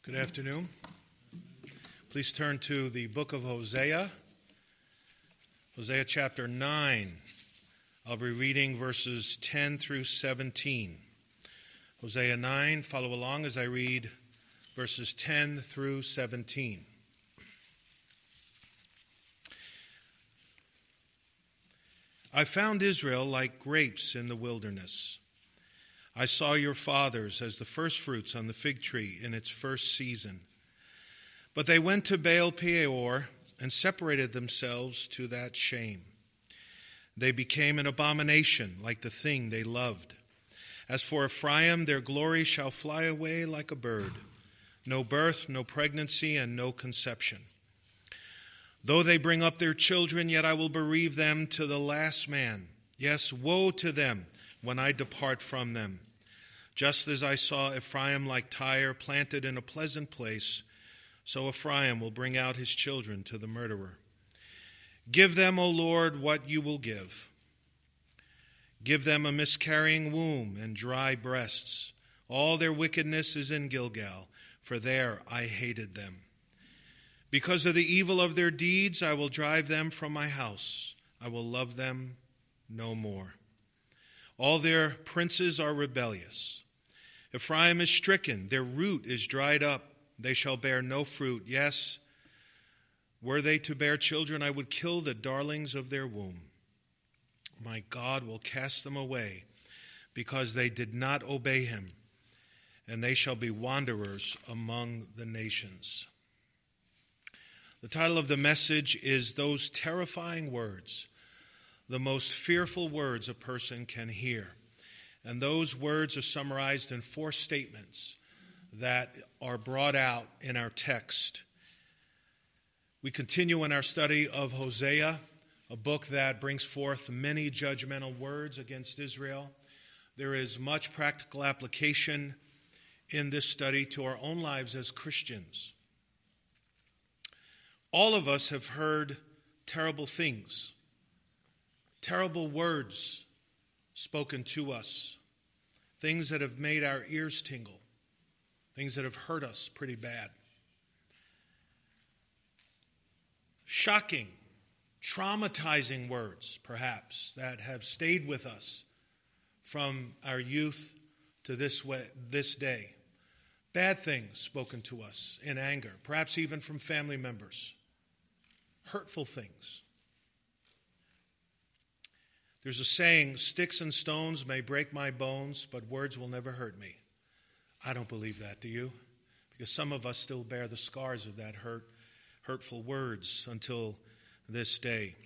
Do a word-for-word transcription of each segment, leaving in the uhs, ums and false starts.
Good afternoon. Please turn to the book of Hosea, Hosea chapter nine. I'll be reading verses ten through seventeen. Hosea nine, follow along as I read verses ten through seventeen. I found Israel like grapes in the wilderness. I saw your fathers as the firstfruits on the fig tree in its first season. But they went to Baal Peor and separated themselves to that shame. They became an abomination like the thing they loved. As for Ephraim, their glory shall fly away like a bird. No birth, no pregnancy, and no conception. Though they bring up their children, yet I will bereave them to the last man. Yes, woe to them when I depart from them. Just as I saw Ephraim like Tyre planted in a pleasant place, so Ephraim will bring out his children to the murderer. Give them, O Lord, what you will give. Give them a miscarrying womb and dry breasts. All their wickedness is in Gilgal, for there I hated them. Because of the evil of their deeds, I will drive them from my house. I will love them no more. All their princes are rebellious. Ephraim is stricken, their root is dried up. They shall bear no fruit. Yes, were they to bear children, I would kill the darlings of their womb. My God will cast them away because they did not obey him, and they shall be wanderers among the nations. The title of the message is Those Terrifying Words, the most fearful words a person can hear. And those words are summarized in four statements that are brought out in our text. We continue in our study of Hosea, a book that brings forth many judgmental words against Israel. There is much practical application in this study to our own lives as Christians. All of us have heard terrible things, terrible words spoken to us, things that have made our ears tingle, things that have hurt us pretty bad. Shocking, traumatizing words, perhaps, that have stayed with us from our youth to this way, this day. Bad things spoken to us in anger, perhaps even from family members. Hurtful things. There's a saying, sticks and stones may break my bones, but words will never hurt me. I don't believe that, do you? Because some of us still bear the scars of that hurt, hurtful words until this day.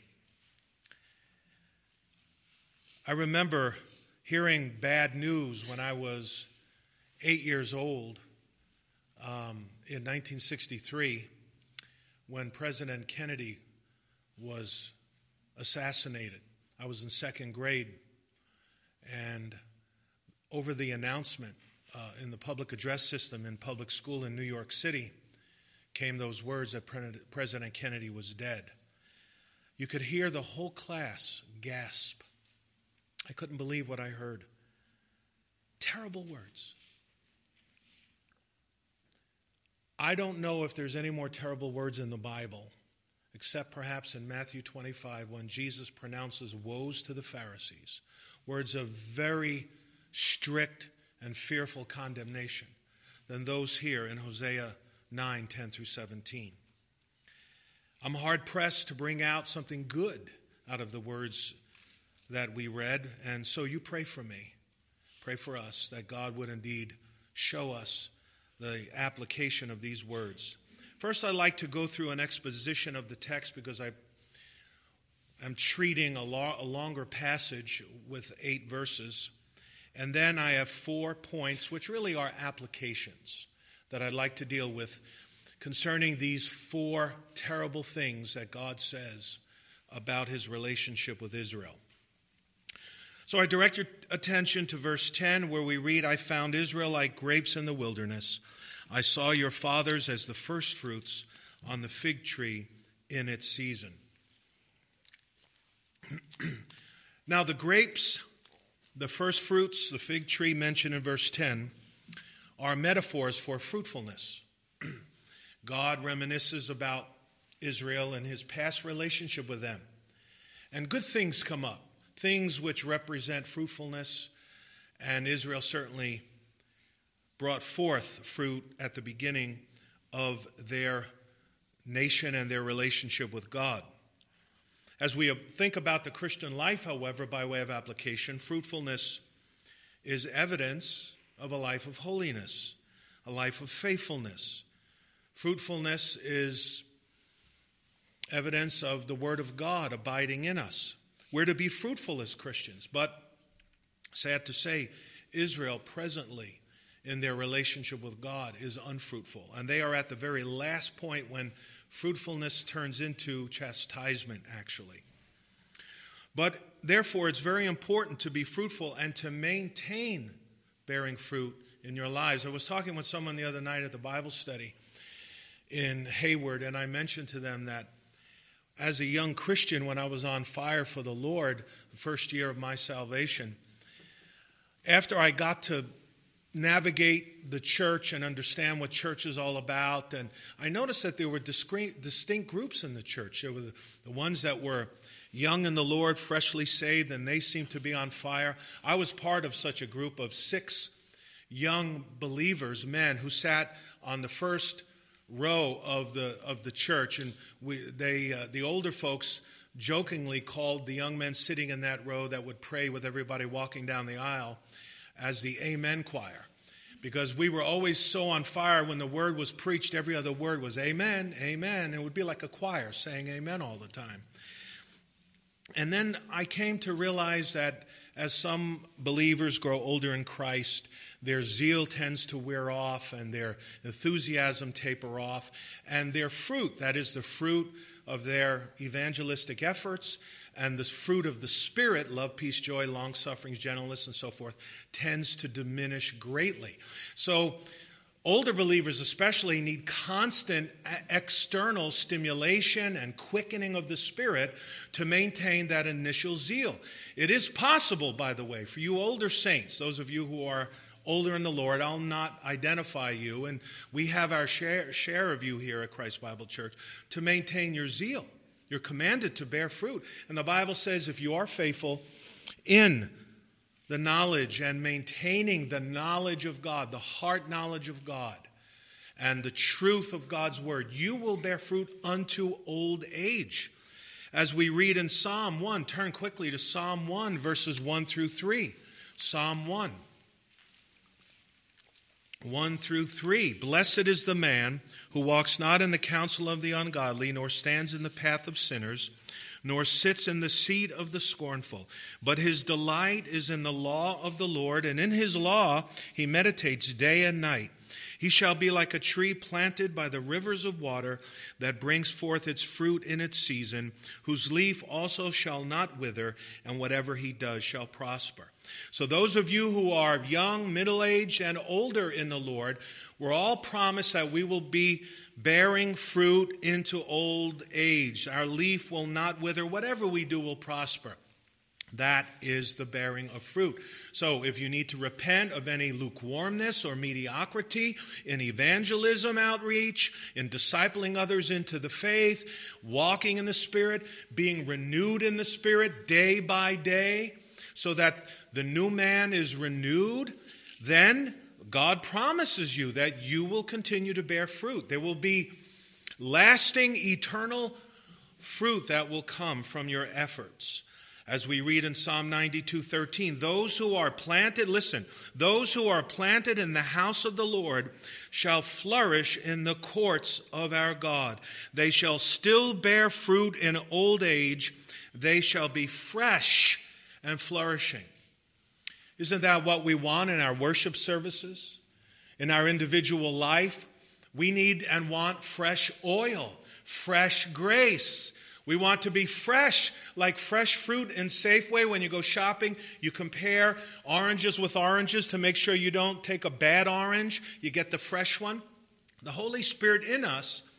I remember hearing bad news when I was eight years old um, in nineteen sixty-three when President Kennedy was assassinated. I was in second grade, and over the announcement uh, in the public address system in public school in New York City came those words that President Kennedy was dead. You could hear the whole class gasp. I couldn't believe what I heard. Terrible words. I don't know if there's any more terrible words in the Bible, except perhaps in Matthew twenty-five when Jesus pronounces woes to the Pharisees, words of very strict and fearful condemnation, than those here in Hosea nine, ten through seventeen. I'm hard-pressed to bring out something good out of the words that we read, and so you pray for me. Pray for us that God would indeed show us the application of these words. First, I'd like to go through an exposition of the text because I am treating a, lo- a longer passage with eight verses. And then I have four points, which really are applications that I'd like to deal with concerning these four terrible things that God says about his relationship with Israel. So I direct your attention to verse ten, where we read, I found Israel like grapes in the wilderness. I saw your fathers as the firstfruits on the fig tree in its season. Now the grapes, the firstfruits, the fig tree mentioned in verse ten, are metaphors for fruitfulness. God reminisces about Israel and his past relationship with them. And good things come up, things which represent fruitfulness, and Israel certainly brought forth fruit at the beginning of their nation and their relationship with God. As we think about the Christian life, however, by way of application, fruitfulness is evidence of a life of holiness, a life of faithfulness. Fruitfulness is evidence of the Word of God abiding in us. We're to be fruitful as Christians, but sad to say, Israel presently in their relationship with God is unfruitful. And they are at the very last point when fruitfulness turns into chastisement, actually. But therefore, it's very important to be fruitful and to maintain bearing fruit in your lives. I was talking with someone the other night at the Bible study in Hayward, and I mentioned to them that as a young Christian, when I was on fire for the Lord, the first year of my salvation, after I got to navigate the church and understand what church is all about, and I noticed that there were discrete, distinct groups in the church. There were the, the ones that were young in the Lord, freshly saved, and they seemed to be on fire. I was part of such a group of six young believers, men, who sat on the first row of the of the church, and we they uh, the older folks jokingly called the young men sitting in that row that would pray with everybody walking down the aisle as the Amen choir, because we were always so on fire. When the word was preached, every other word was amen, amen. It would be like a choir saying amen all the time. And then I came to realize that as some believers grow older in Christ, their zeal tends to wear off and their enthusiasm taper off, and their fruit, that is the fruit of their evangelistic efforts and the fruit of the Spirit, love, peace, joy, long-suffering, gentleness, and so forth, tends to diminish greatly. So older believers especially need constant external stimulation and quickening of the Spirit to maintain that initial zeal. It is possible, by the way, for you older saints, those of you who are older in the Lord, I'll not identify you, and we have our share, share of you here at Christ Bible Church, to maintain your zeal. You're commanded to bear fruit. And the Bible says if you are faithful in the knowledge and maintaining the knowledge of God, the heart knowledge of God, and the truth of God's word, you will bear fruit unto old age. As we read in Psalm one, turn quickly to Psalm one, verses one through three. Psalm one. one through three. Blessed is the man who walks not in the counsel of the ungodly, nor stands in the path of sinners, nor sits in the seat of the scornful. But his delight is in the law of the Lord, and in his law he meditates day and night. He shall be like a tree planted by the rivers of water that brings forth its fruit in its season, whose leaf also shall not wither, and whatever he does shall prosper. So those of you who are young, middle-aged, and older in the Lord, we're all promised that we will be bearing fruit into old age. Our leaf will not wither. Whatever we do will prosper. That is the bearing of fruit. So if you need to repent of any lukewarmness or mediocrity in evangelism outreach, in discipling others into the faith, walking in the Spirit, being renewed in the Spirit day by day, so that the new man is renewed, then God promises you that you will continue to bear fruit. There will be lasting, eternal fruit that will come from your efforts. As we read in Psalm ninety-two thirteen, those who are planted, listen, those who are planted in the house of the Lord shall flourish in the courts of our God. They shall still bear fruit in old age. They shall be fresh and flourishing. Isn't that what we want in our worship services? In our individual life? We need and want fresh oil, fresh grace. We want to be fresh, like fresh fruit in Safeway. When you go shopping, you compare oranges with oranges to make sure you don't take a bad orange. You get the fresh one. The Holy Spirit in us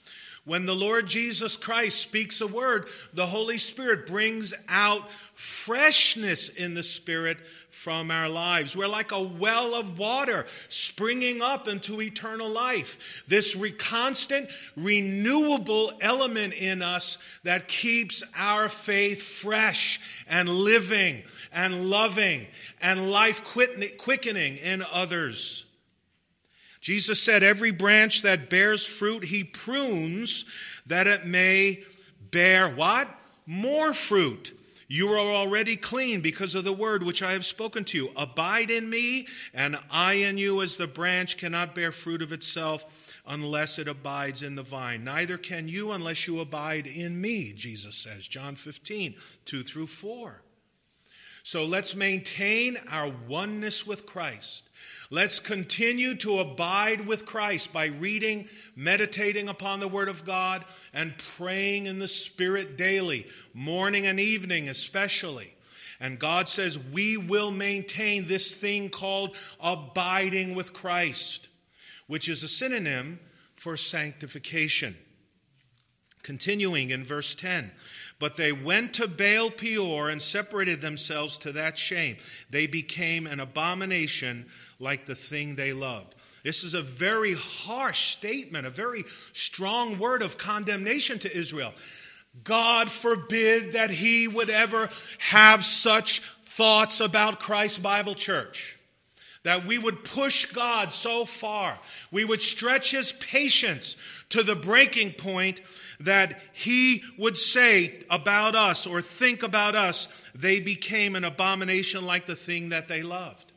When the Lord Jesus Christ speaks a word, the Holy Spirit brings out freshness in the Spirit from our lives. We're like a well of water springing up into eternal life. This re- constant, renewable element in us that keeps our faith fresh and living and loving and life quickening in others. Jesus said, every branch that bears fruit, he prunes that it may bear what? More fruit. You are already clean because of the word which I have spoken to you. Abide in me, and I in you, as the branch cannot bear fruit of itself unless it abides in the vine. Neither can you unless you abide in me, Jesus says. John fifteen, two through four. So let's maintain our oneness with Christ. Let's continue to abide with Christ by reading, meditating upon the Word of God, and praying in the Spirit daily, morning and evening especially. And God says we will maintain this thing called abiding with Christ, which is a synonym for sanctification. Continuing in verse ten. But they went to Baal Peor and separated themselves to that shame. They became an abomination like the thing they loved. This is a very harsh statement, a very strong word of condemnation to Israel. God forbid that he would ever have such thoughts about Christ Bible Church. That we would push God so far. We would stretch his patience to the breaking point that he would say about us or think about us, they became an abomination like the thing that they loved.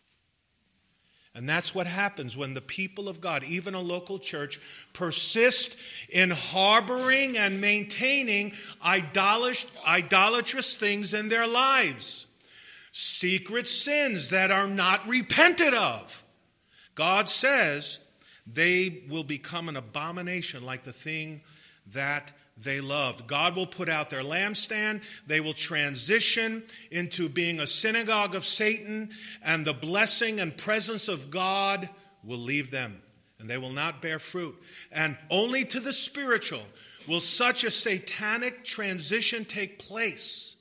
And that's what happens when the people of God, even a local church, persist in harboring and maintaining idolatrous, idolatrous things in their lives. Secret sins that are not repented of. God says they will become an abomination like the thing that they loved. God will put out their lampstand. They will transition into being a synagogue of Satan, and the blessing and presence of God will leave them, and they will not bear fruit. And only to the spiritual will such a satanic transition take place,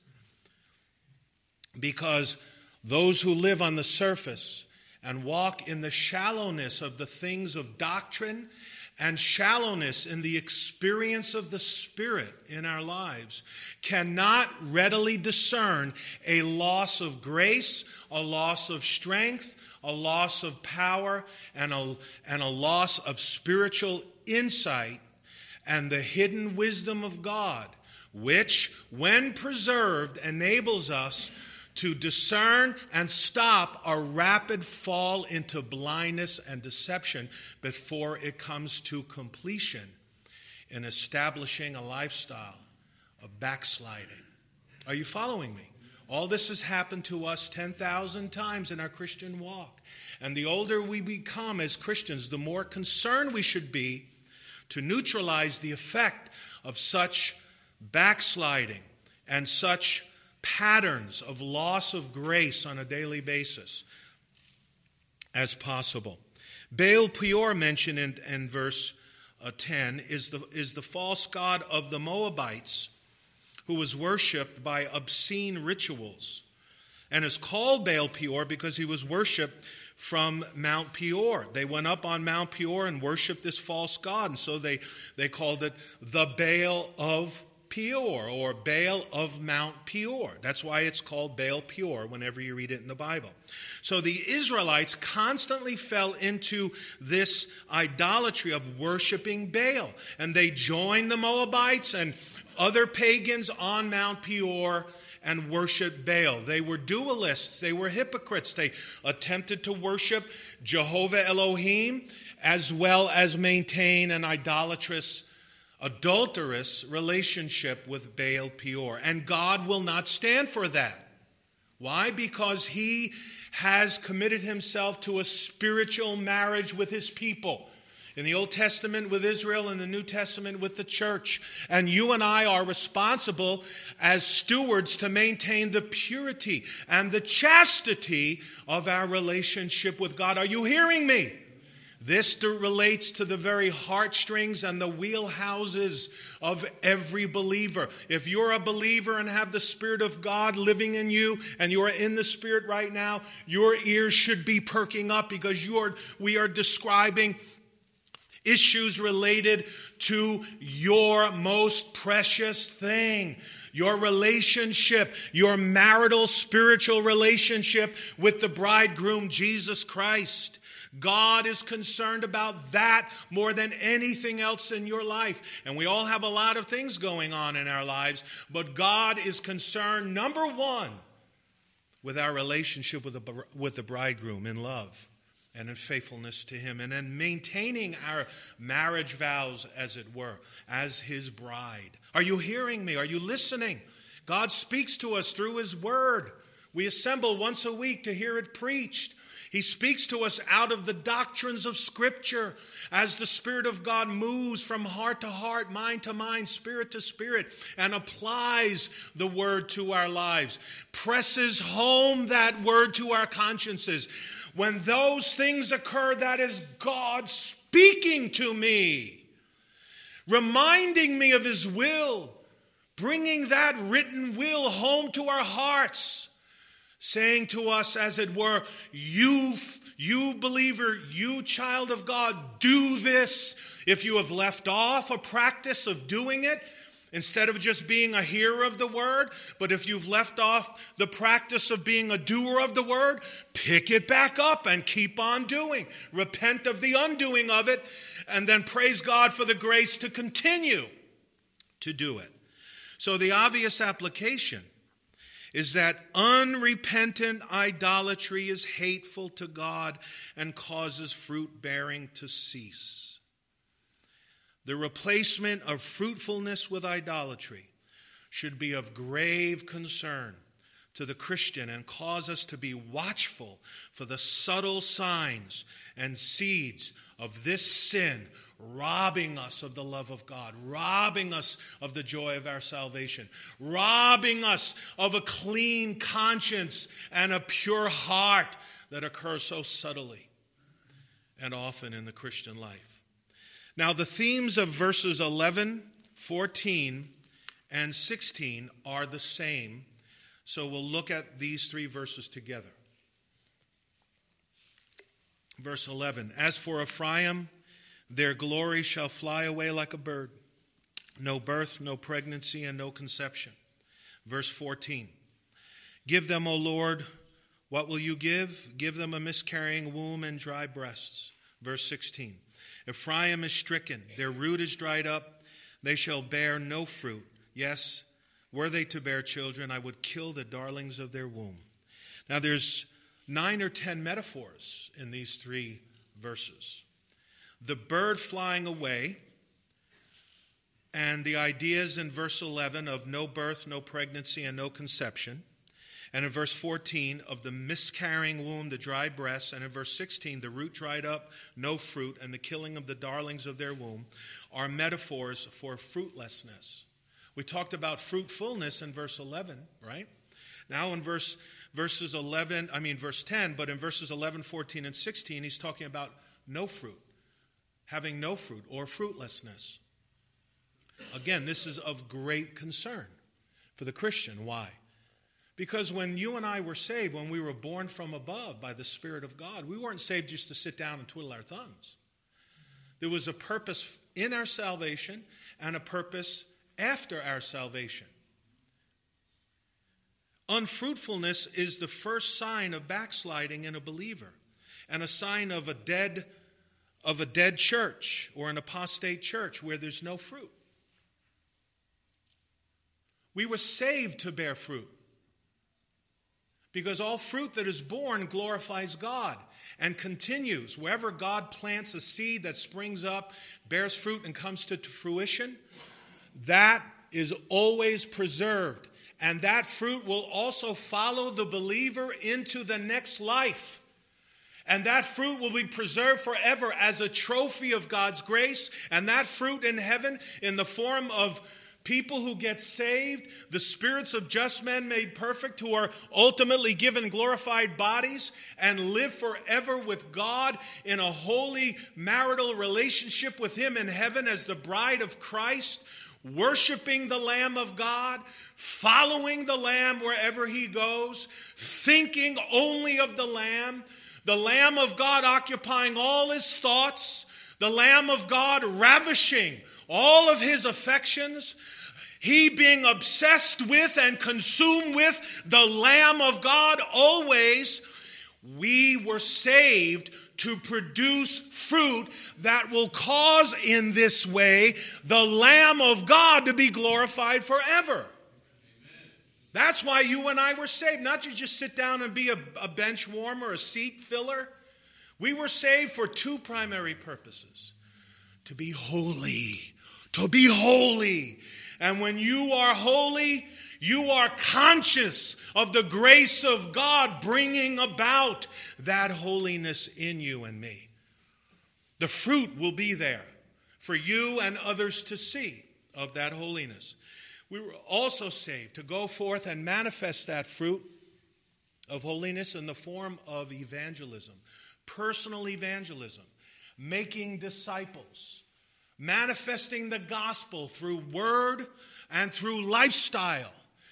because those who live on the surface and walk in the shallowness of the things of doctrine and shallowness in the experience of the Spirit in our lives cannot readily discern a loss of grace, a loss of strength, a loss of power, and a, and a loss of spiritual insight and the hidden wisdom of God, which, when preserved, enables us to discern and stop a rapid fall into blindness and deception before it comes to completion in establishing a lifestyle of backsliding. Are you following me? All this has happened to us ten thousand times in our Christian walk. And the older we become as Christians, the more concerned we should be to neutralize the effect of such backsliding and such patterns of loss of grace on a daily basis as possible. Baal Peor, mentioned in, in verse uh, ten, is the, is the false god of the Moabites who was worshipped by obscene rituals, and is called Baal Peor because he was worshipped from Mount Peor. They went up on Mount Peor and worshipped this false god, and so they, they called it the Baal of Peor, or Baal of Mount Peor. That's why it's called Baal Peor whenever you read it in the Bible. So the Israelites constantly fell into this idolatry of worshiping Baal. And they joined the Moabites and other pagans on Mount Peor and worshiped Baal. They were dualists. They were hypocrites. They attempted to worship Jehovah Elohim as well as maintain an idolatrous, adulterous relationship with Baal Peor. And God will not stand for that. Why? Because he has committed himself to a spiritual marriage with his people. In the Old Testament with Israel, in the New Testament with the church. And you and I are responsible as stewards to maintain the purity and the chastity of our relationship with God. Are you hearing me? This relates to the very heartstrings and the wheelhouses of every believer. If you're a believer and have the Spirit of God living in you, and you are in the Spirit right now, your ears should be perking up, because you are, we are describing issues related to your most precious thing. Your relationship, your marital spiritual relationship with the bridegroom, Jesus Christ. God is concerned about that more than anything else in your life. And we all have a lot of things going on in our lives, but God is concerned, number one, with our relationship with the, with the bridegroom in love and in faithfulness to him, and in maintaining our marriage vows, as it were, as his bride. Are you hearing me? Are you listening? God speaks to us through his word. We assemble once a week to hear it preached. He speaks to us out of the doctrines of Scripture as the Spirit of God moves from heart to heart, mind to mind, spirit to spirit, and applies the word to our lives, presses home that word to our consciences. When those things occur, that is God speaking to me, reminding me of his will, bringing that written will home to our hearts, saying to us, as it were, you, you believer, you child of God, do this. If you have left off a practice of doing it, instead of just being a hearer of the word, but if you've left off the practice of being a doer of the word, pick it back up and keep on doing. Repent of the undoing of it, and then praise God for the grace to continue to do it. So the obvious application is that unrepentant idolatry is hateful to God and causes fruit bearing to cease. The replacement of fruitfulness with idolatry should be of grave concern to the Christian and cause us to be watchful for the subtle signs and seeds of this sin, robbing us of the love of God, robbing us of the joy of our salvation, robbing us of a clean conscience and a pure heart that occurs so subtly and often in the Christian life. Now, the themes of verses eleven, fourteen, and sixteen are the same, so we'll look at these three verses together. Verse eleven, as for Ephraim, their glory shall fly away like a bird. No birth, no pregnancy, and no conception. Verse fourteen. Give them, O Lord, what will you give? Give them a miscarrying womb and dry breasts. Verse sixteen. Ephraim is stricken, their root is dried up. They shall bear no fruit. Yes, were they to bear children, I would kill the darlings of their womb. Now there's nine or ten metaphors in these three verses. The bird flying away, and the ideas in verse eleven of no birth, no pregnancy, and no conception. And in verse fourteen of the miscarrying womb, the dry breasts. And in verse sixteen, the root dried up, no fruit, and the killing of the darlings of their womb are metaphors for fruitlessness. We talked about fruitfulness in verse eleven, right? Now in verse verses eleven, I mean verse ten, but in verses eleven, fourteen, and sixteen, he's talking about no fruit. Having no fruit or fruitlessness. Again, this is of great concern for the Christian. Why? Because when you and I were saved, when we were born from above by the Spirit of God, we weren't saved just to sit down and twiddle our thumbs. There was a purpose in our salvation and a purpose after our salvation. Unfruitfulness is the first sign of backsliding in a believer and a sign of a dead of a dead church or an apostate church where there's no fruit. We were saved to bear fruit because all fruit that is born glorifies God and continues. Wherever God plants a seed that springs up, bears fruit, and comes to fruition, that is always preserved. And that fruit will also follow the believer into the next life. And that fruit will be preserved forever as a trophy of God's grace. And that fruit in heaven, in the form of People who get saved, the spirits of just men made perfect, who are ultimately given glorified bodies and live forever with God in a holy marital relationship with Him in heaven as the bride of Christ, worshiping the Lamb of God, following the Lamb wherever He goes, thinking only of the Lamb, the Lamb of God occupying all His thoughts, the Lamb of God ravishing all of His affections, He being obsessed with and consumed with the Lamb of God always. We were saved to produce fruit that will cause in this way the Lamb of God to be glorified forever. Amen. That's why you and I were saved. Not to just sit down and be a, a bench warmer, a seat filler. We were saved for two primary purposes. To be holy. To be holy. And when you are holy, you are conscious of the grace of God bringing about that holiness in you and me. The fruit will be there for you and others to see of that holiness. We were also saved to go forth and manifest that fruit of holiness in the form of evangelism, personal evangelism, making disciples, manifesting the gospel through word and through lifestyle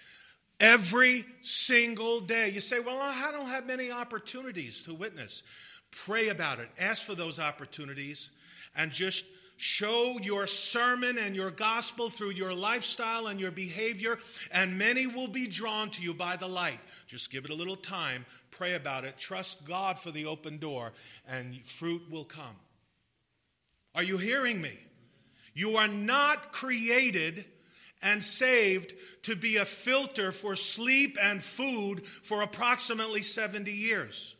every single day. You say, well, I don't have many opportunities to witness. Pray about it. Ask for those opportunities and just show your sermon and your gospel through your lifestyle and your behavior, and many will be drawn to you by the light. Just give it a little time. Pray about it. Trust God for the open door, and fruit will come. Are you hearing me? You are not created and saved to be a filter for sleep and food for approximately seventy years.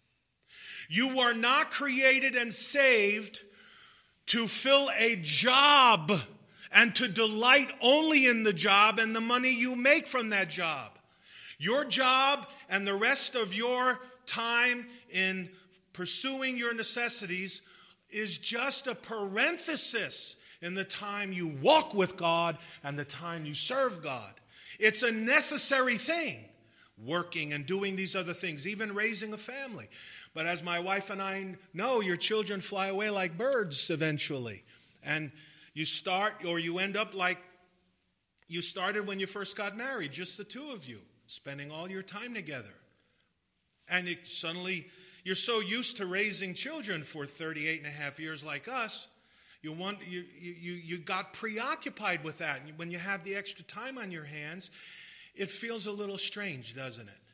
You are not created and saved to fill a job and to delight only in the job and the money you make from that job. Your job and the rest of your time in pursuing your necessities is just a parenthesis in the time you walk with God and the time you serve God. It's a necessary thing, working and doing these other things, even raising a family. But as my wife and I know, your children fly away like birds eventually. And you start, or you end up like you started when you first got married, just the two of you, spending all your time together. And it suddenly, you're so used to raising children for thirty-eight and a half years like us, You want you you you got preoccupied with that. And when you have the extra time on your hands, it feels a little strange, doesn't it?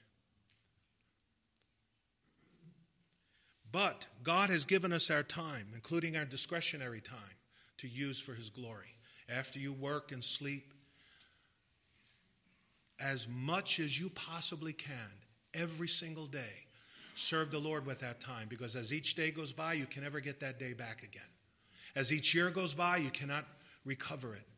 But God has given us our time, including our discretionary time, to use for His glory. After you work and sleep, as much as you possibly can, every single day, serve the Lord with that time. Because as each day goes by, you can never get that day back again. As each year goes by, you cannot recover it.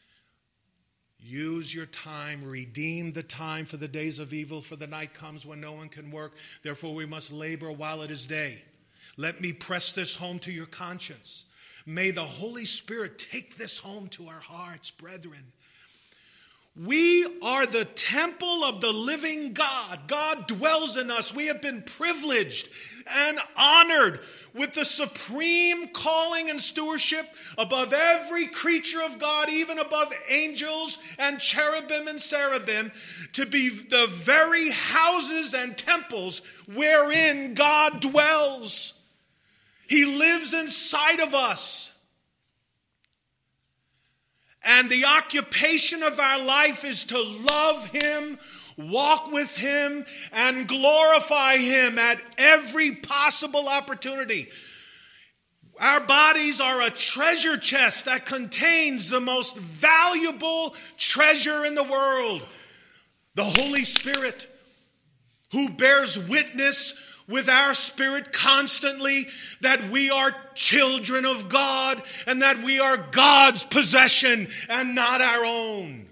Use your time, redeem the time, for the days of evil, for the night comes when no one can work. Therefore we must labor while it is day. Let me press this home to your conscience. May the Holy Spirit take this home to our hearts, brethren. We are the temple of the living God. God dwells in us. We have been privileged and honored with the supreme calling and stewardship above every creature of God, even above angels and cherubim and seraphim, to be the very houses and temples wherein God dwells. He lives inside of us. And the occupation of our life is to love Him, walk with Him, and glorify Him at every possible opportunity. Our bodies are a treasure chest that contains the most valuable treasure in the world, the Holy Spirit, who bears witness with our spirit constantly that we are children of God and that we are God's possession and not our own.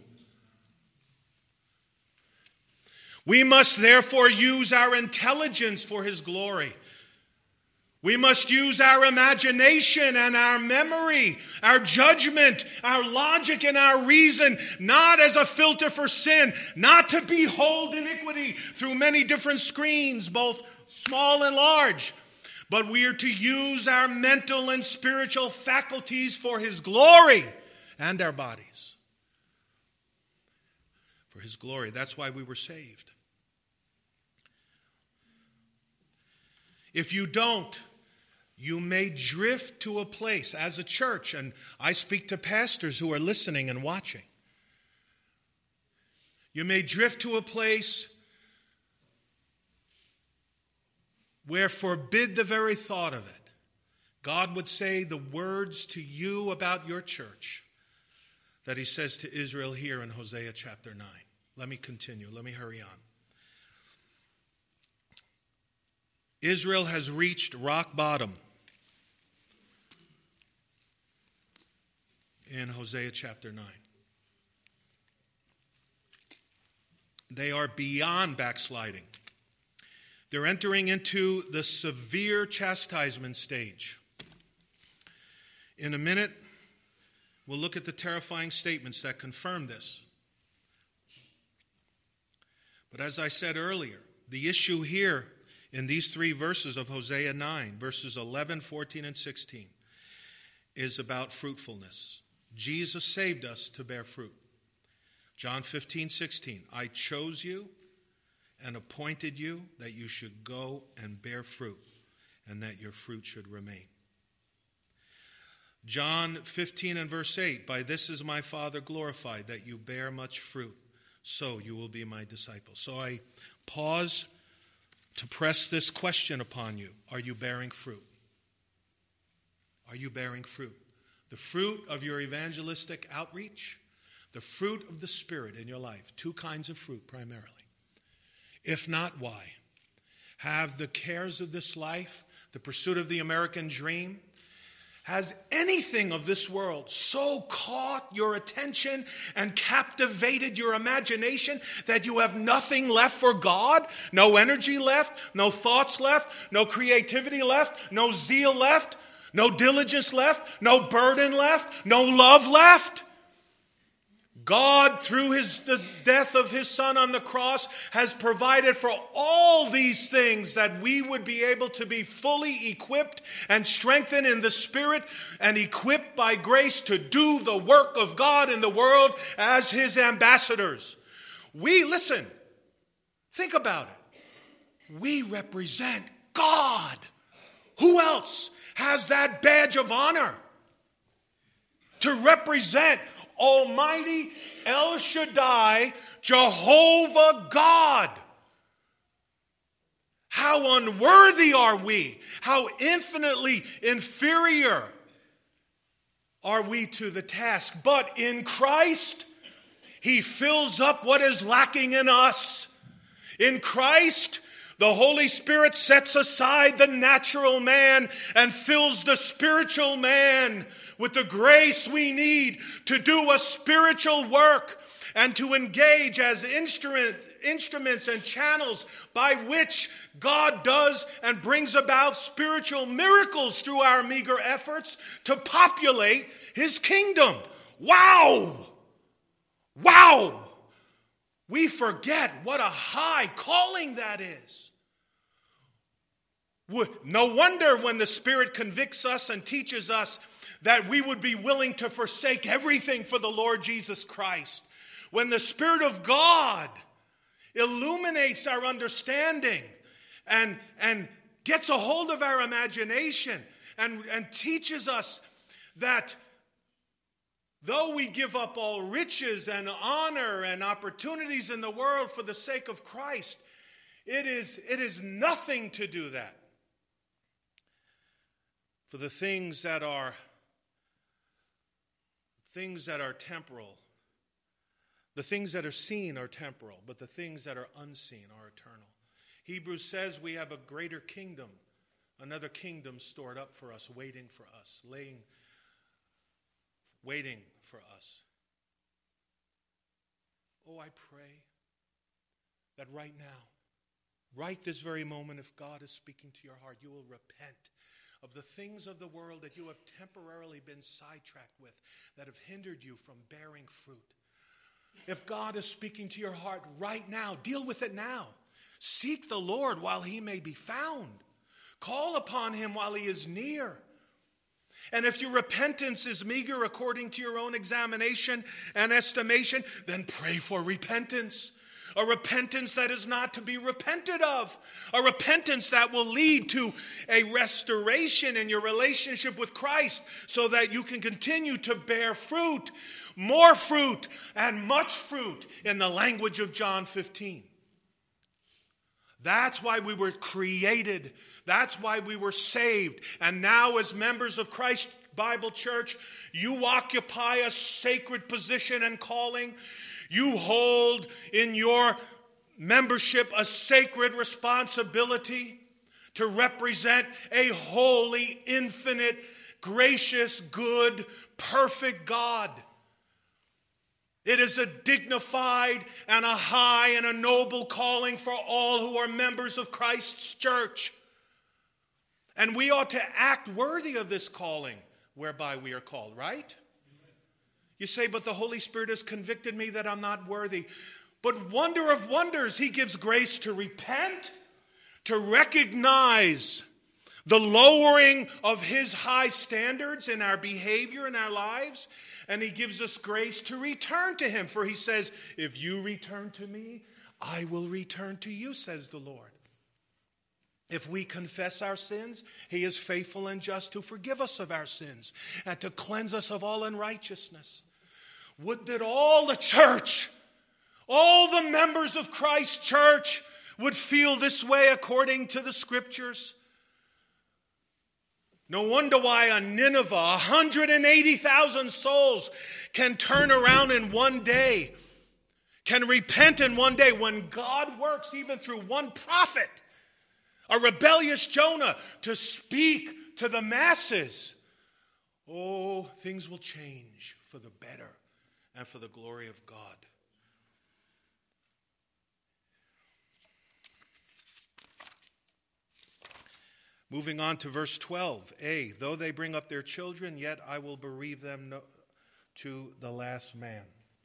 We must therefore use our intelligence for His glory. We must use our imagination and our memory, our judgment, our logic and our reason, not as a filter for sin, not to behold iniquity through many different screens, both small and large, but we are to use our mental and spiritual faculties for His glory and our bodies. For His glory. That's why we were saved. If you don't, you may drift to a place as a church, and I speak to pastors who are listening and watching. You may drift to a place where forbid the very thought of it. God would say the words to you about your church that He says to Israel here in Hosea chapter nine. Let me continue. Let me hurry on. Israel has reached rock bottom in Hosea chapter nine. They are beyond backsliding. They're entering into the severe chastisement stage. In a minute, we'll look at the terrifying statements that confirm this. But as I said earlier, the issue here in these three verses of Hosea nine, verses eleven, fourteen, and sixteen, is about fruitfulness. Jesus saved us to bear fruit. John fifteen, sixteen, I chose you and appointed you that you should go and bear fruit, and that your fruit should remain. John fifteen and verse eight, by this is my Father glorified, that you bear much fruit, so you will be my disciples. So I pause to press this question upon you. Are you bearing fruit? Are you bearing fruit? The fruit of your evangelistic outreach, the fruit of the Spirit in your life. Two kinds of fruit primarily. If not, why? Have the cares of this life, the pursuit of the American dream, has anything of this world so caught your attention and captivated your imagination that you have nothing left for God? No energy left, no thoughts left, no creativity left, no zeal left, no diligence left, no burden left, no love left? God, through his, the death of His Son on the cross, has provided for all these things that we would be able to be fully equipped and strengthened in the Spirit and equipped by grace to do the work of God in the world as His ambassadors. We, listen, think about it. We represent God. Who else has that badge of honor? To represent Almighty El Shaddai, Jehovah God. How unworthy are we? How infinitely inferior are we to the task? But in Christ, He fills up what is lacking in us. In Christ, the Holy Spirit sets aside the natural man and fills the spiritual man with the grace we need to do a spiritual work and to engage as instrument, instruments and channels by which God does and brings about spiritual miracles through our meager efforts to populate His kingdom. Wow! Wow! We forget what a high calling that is. No wonder when the Spirit convicts us and teaches us that we would be willing to forsake everything for the Lord Jesus Christ. When the Spirit of God illuminates our understanding and, and gets a hold of our imagination and, and teaches us that though we give up all riches and honor and opportunities in the world for the sake of Christ, it is, it is nothing to do that. For the things that are things that are temporal, the things that are seen are temporal, but the things that are unseen are eternal. Hebrews says we have a greater kingdom, another kingdom stored up for us, waiting for us, laying, waiting for us. Oh, I pray that right now, right this very moment, if God is speaking to your heart, you will repent of the things of the world that you have temporarily been sidetracked with, that have hindered you from bearing fruit. If God is speaking to your heart right now, deal with it now. Seek the Lord while he may be found. Call upon him while he is near. And if your repentance is meager according to your own examination and estimation, then pray for repentance. A repentance that is not to be repented of. A repentance that will lead to a restoration in your relationship with Christ so that you can continue to bear fruit, more fruit, and much fruit in the language of John fifteen. That's why we were created. That's why we were saved. And now as members of Christ Bible Church, you occupy a sacred position and calling. You hold in your membership a sacred responsibility to represent a holy, infinite, gracious, good, perfect God. It is a dignified and a high and a noble calling for all who are members of Christ's church. And we ought to act worthy of this calling whereby we are called, right? You say, but the Holy Spirit has convicted me that I'm not worthy. But wonder of wonders, he gives grace to repent, to recognize the lowering of his high standards in our behavior in our lives. And he gives us grace to return to him. For he says, if you return to me, I will return to you, says the Lord. If we confess our sins, he is faithful and just to forgive us of our sins and to cleanse us of all unrighteousness. Would that all the church, all the members of Christ's church would feel this way according to the scriptures. No wonder why a Nineveh, one hundred eighty thousand souls can turn around in one day, can repent in one day when God works even through one prophet, a rebellious Jonah, to speak to the masses. Oh, things will change for the better and for the glory of God. Moving on to verse twelve. A, though they bring up their children, yet I will bereave them no, to the last man.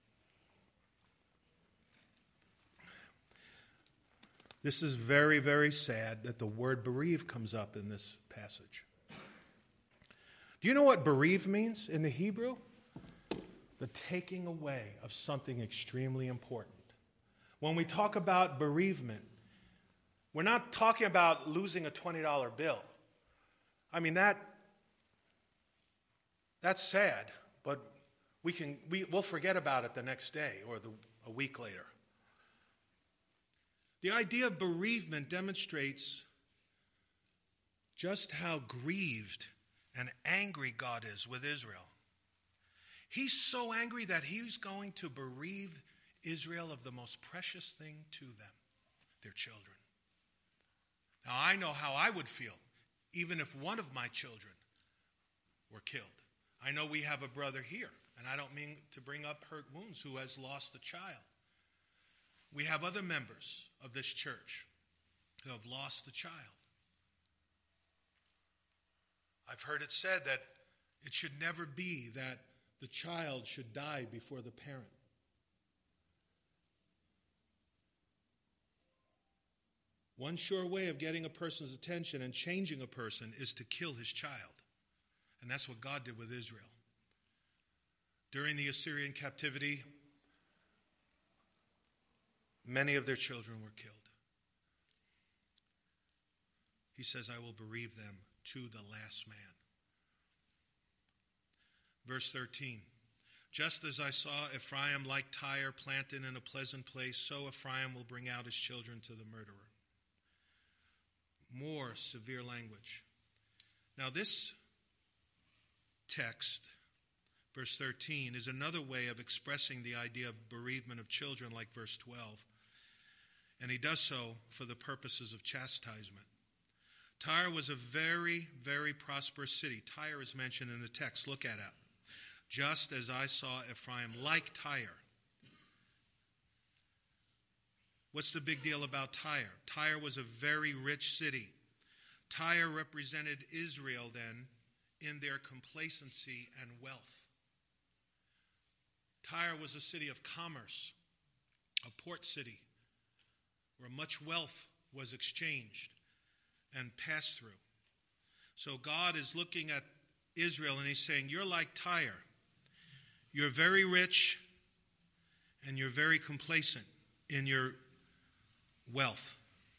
This is very, very sad that the word bereave comes up in this passage. Do you know what bereave means in the Hebrew? The taking away of something extremely important. When we talk about bereavement, we're not talking about losing a twenty dollar bill. I mean, that that's sad, but we can, we, we'll forget about it the next day or the, a week later. The idea of bereavement demonstrates just how grieved and angry God is with Israel. He's so angry that he's going to bereave Israel of the most precious thing to them, their children. Now, I know how I would feel, even if one of my children were killed. I know we have a brother here, and I don't mean to bring up hurt wounds, who has lost a child. We have other members of this church who have lost a child. I've heard it said that it should never be that the child should die before the parent. One sure way of getting a person's attention and changing a person is to kill his child. And that's what God did with Israel. During the Assyrian captivity, many of their children were killed. He says, I will bereave them to the last man. Verse thirteen, just as I saw Ephraim like Tyre planted in a pleasant place, so Ephraim will bring out his children to the murderer. More severe language. Now this text, verse thirteen, is another way of expressing the idea of bereavement of children like verse twelve. And he does so for the purposes of chastisement. Tyre was a very, very prosperous city. Tyre is mentioned in the text. Look at it. Just as I saw Ephraim like Tyre. What's the big deal about Tyre? Tyre was a very rich city. Tyre represented Israel then in their complacency and wealth. Tyre was a city of commerce, a port city, where much wealth was exchanged and passed through. So God is looking at Israel and he's saying, you're like Tyre. You're very rich and you're very complacent in your wealth.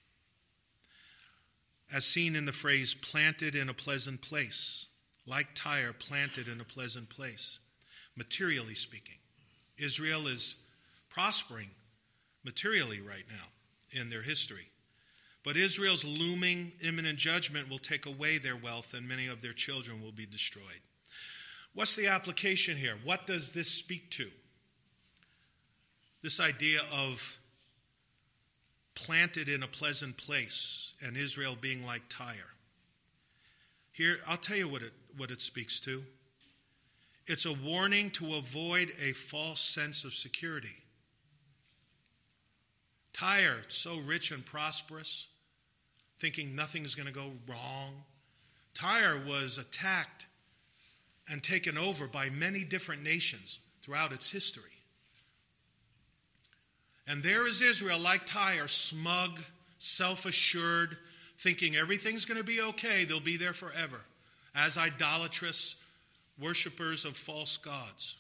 As seen in the phrase, planted in a pleasant place. Like Tyre, planted in a pleasant place. Materially speaking. Israel is prospering materially right now in their history. But Israel's looming imminent judgment will take away their wealth and many of their children will be destroyed. What's the application here? What does this speak to? This idea of planted in a pleasant place and Israel being like Tyre. Here, I'll tell you what it, what it speaks to. It's a warning to avoid a false sense of security. Tyre, so rich and prosperous, thinking nothing's going to go wrong. Tyre was attacked and taken over by many different nations throughout its history. And there is Israel, like Tyre, smug, self-assured, thinking everything's going to be okay, they'll be there forever, as idolatrous worshipers of false gods.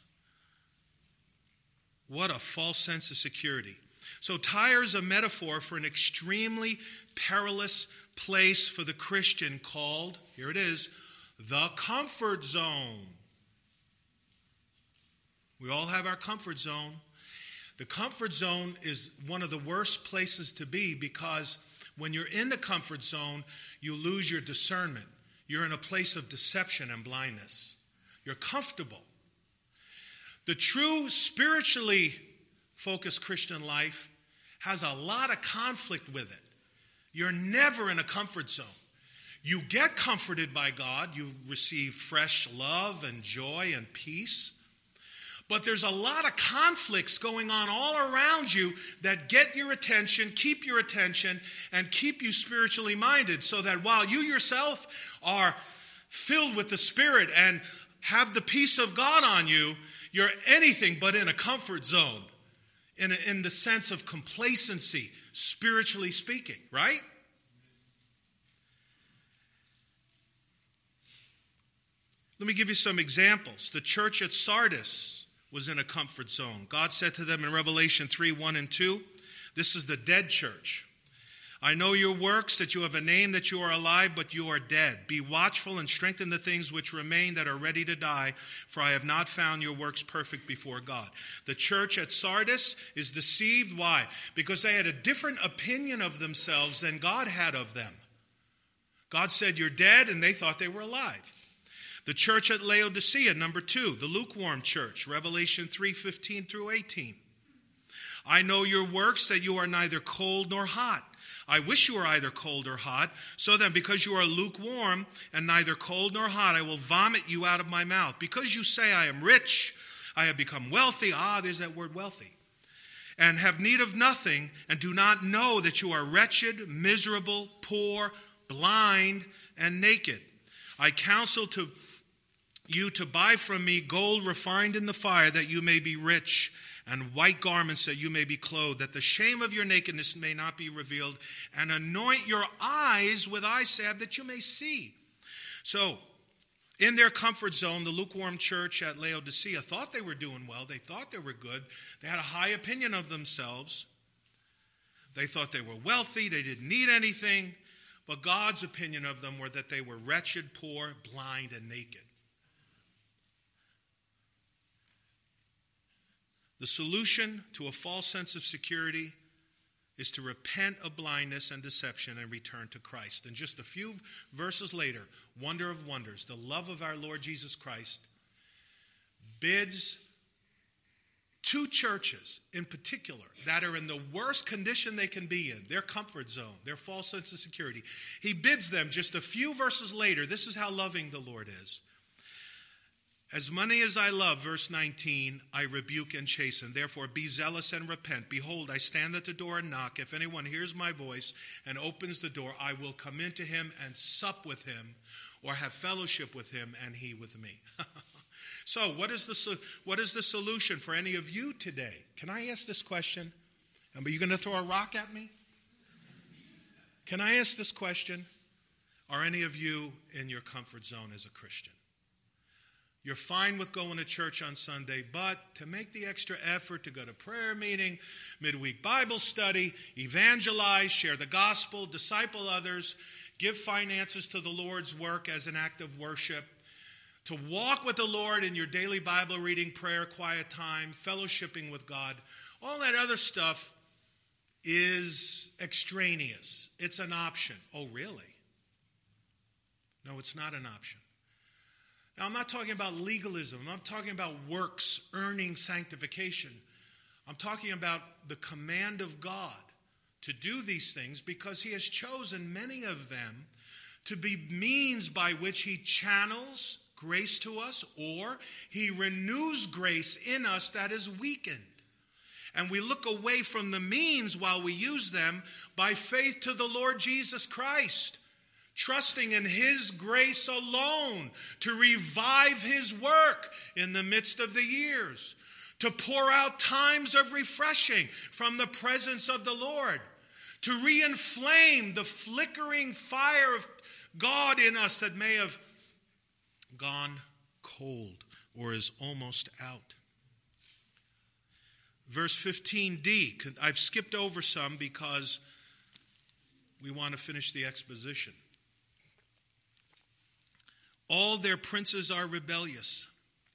What a false sense of security. So Tyre is a metaphor for an extremely perilous place for the Christian called, here it is, the comfort zone. We all have our comfort zone. The comfort zone is one of the worst places to be because when you're in the comfort zone, you lose your discernment. You're in a place of deception and blindness. You're comfortable. The true spiritually focused Christian life has a lot of conflict with it. You're never in a comfort zone. You get comforted by God. You receive fresh love and joy and peace. But there's a lot of conflicts going on all around you that get your attention, keep your attention, and keep you spiritually minded so that while you yourself are filled with the Spirit and have the peace of God on you, you're anything but in a comfort zone, in, a, in the sense of complacency, spiritually speaking, right? Let me give you some examples. The church at Sardis was in a comfort zone. God said to them in Revelation three, one and two, this is the dead church. I know your works, that you have a name, that you are alive, but you are dead. Be watchful and strengthen the things which remain that are ready to die, for I have not found your works perfect before God. The church at Sardis is deceived. Why? Because they had a different opinion of themselves than God had of them. God said, you're dead, and they thought they were alive. The church at Laodicea, number two, the lukewarm church, Revelation three, fifteen through eighteen. I know your works, that you are neither cold nor hot. I wish you were either cold or hot. So then, because you are lukewarm and neither cold nor hot, I will vomit you out of my mouth. Because you say, I am rich, I have become wealthy. Ah, there's that word wealthy. And have need of nothing, and do not know that you are wretched, miserable, poor, blind, and naked. I counsel to you to buy from me gold refined in the fire, that you may be rich, and white garments, that you may be clothed, that the shame of your nakedness may not be revealed, and anoint your eyes with eye salve, that you may see. So, in their comfort zone, the lukewarm church at Laodicea thought they were doing well. They thought they were good. They had a high opinion of themselves. They thought they were wealthy. They didn't need anything. But God's opinion of them were that they were wretched, poor, blind, and naked. The solution to a false sense of security is to repent of blindness and deception and return to Christ. And just a few verses later, wonder of wonders, the love of our Lord Jesus Christ bids two churches in particular that are in the worst condition they can be in, their comfort zone, their false sense of security. He bids them just a few verses later, this is how loving the Lord is. As many as I love, verse nineteen, I rebuke and chasten. Therefore, be zealous and repent. Behold, I stand at the door and knock. If anyone hears my voice and opens the door, I will come into him and sup with him, or have fellowship with him and he with me. So, what is the what is the solution for any of you today? Can I ask this question? Are you going to throw a rock at me? Can I ask this question? Are any of you in your comfort zone as a Christian? You're fine with going to church on Sunday, but to make the extra effort to go to prayer meeting, midweek Bible study, evangelize, share the gospel, disciple others, give finances to the Lord's work as an act of worship, to walk with the Lord in your daily Bible reading, prayer, quiet time, fellowshipping with God, all that other stuff is extraneous. It's an option. Oh, really? No, it's not an option. Now, I'm not talking about legalism. I'm not talking about works, earning sanctification. I'm talking about the command of God to do these things because he has chosen many of them to be means by which he channels grace to us, or he renews grace in us that is weakened. And we look away from the means while we use them by faith to the Lord Jesus Christ, trusting in his grace alone to revive his work in the midst of the years, to pour out times of refreshing from the presence of the Lord, to re-inflame the flickering fire of God in us that may have gone cold or is almost out. Verse fifteen d, I've skipped over some because we want to finish the exposition. All their princes are rebellious.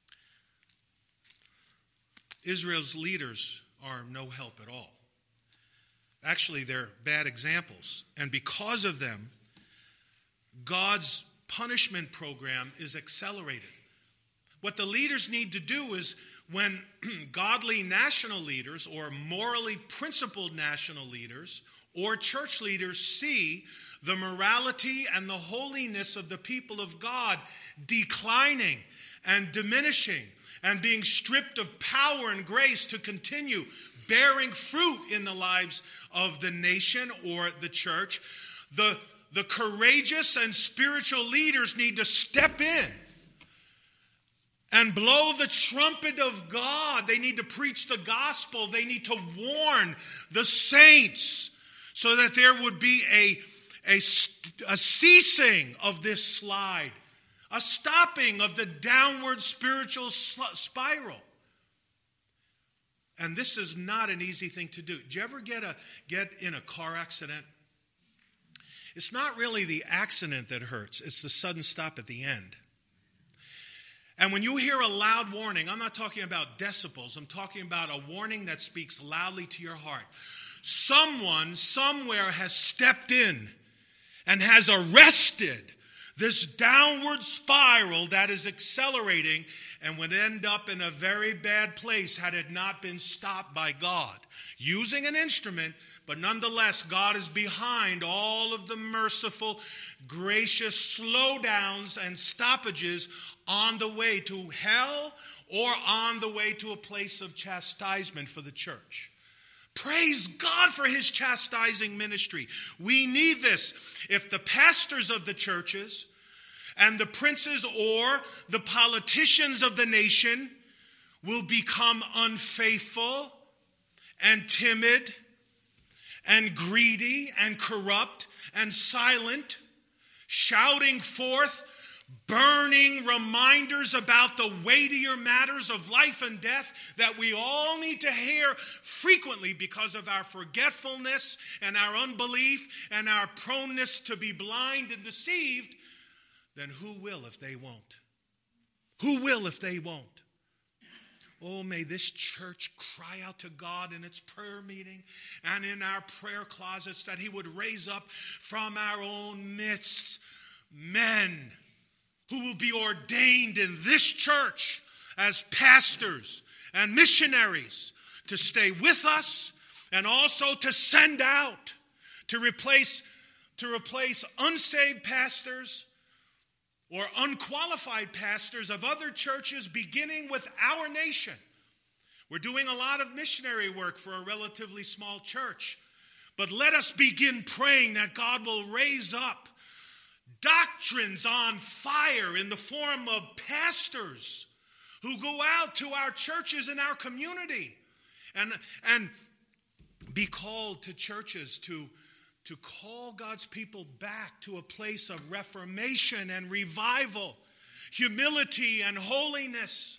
Israel's leaders are no help at all. Actually, they're bad examples. And because of them, God's punishment program is accelerated. What the leaders need to do is when godly national leaders or morally principled national leaders or church leaders see the morality and the holiness of the people of God declining and diminishing and being stripped of power and grace to continue bearing fruit in the lives of the nation or the church, the, the courageous and spiritual leaders need to step in and blow the trumpet of God. They need to preach the gospel. They need to warn the saints so that there would be a, a, a ceasing of this slide, a stopping of the downward spiritual spiral. And this is not an easy thing to do. Did you ever get a get in a car accident? It's not really the accident that hurts. It's the sudden stop at the end. And when you hear a loud warning, I'm not talking about decibels. I'm talking about a warning that speaks loudly to your heart. Someone somewhere has stepped in and has arrested this downward spiral that is accelerating and would end up in a very bad place had it not been stopped by God. Using an instrument, but nonetheless, God is behind all of the merciful, gracious slowdowns and stoppages on the way to hell or on the way to a place of chastisement for the church. Praise God for his chastising ministry. We need this. If the pastors of the churches and the princes or the politicians of the nation will become unfaithful and timid and greedy and corrupt and silent, shouting forth burning reminders about the weightier matters of life and death that we all need to hear frequently because of our forgetfulness and our unbelief and our proneness to be blind and deceived, then who will if they won't? Who will if they won't? Oh, may this church cry out to God in its prayer meeting and in our prayer closets that he would raise up from our own midst men who will be ordained in this church as pastors and missionaries to stay with us and also to send out, to replace, to replace unsaved pastors or unqualified pastors of other churches beginning with our nation. We're doing a lot of missionary work for a relatively small church. But let us begin praying that God will raise up doctrines on fire in the form of pastors who go out to our churches and our community and, and be called to churches to, to call God's people back to a place of reformation and revival, humility and holiness.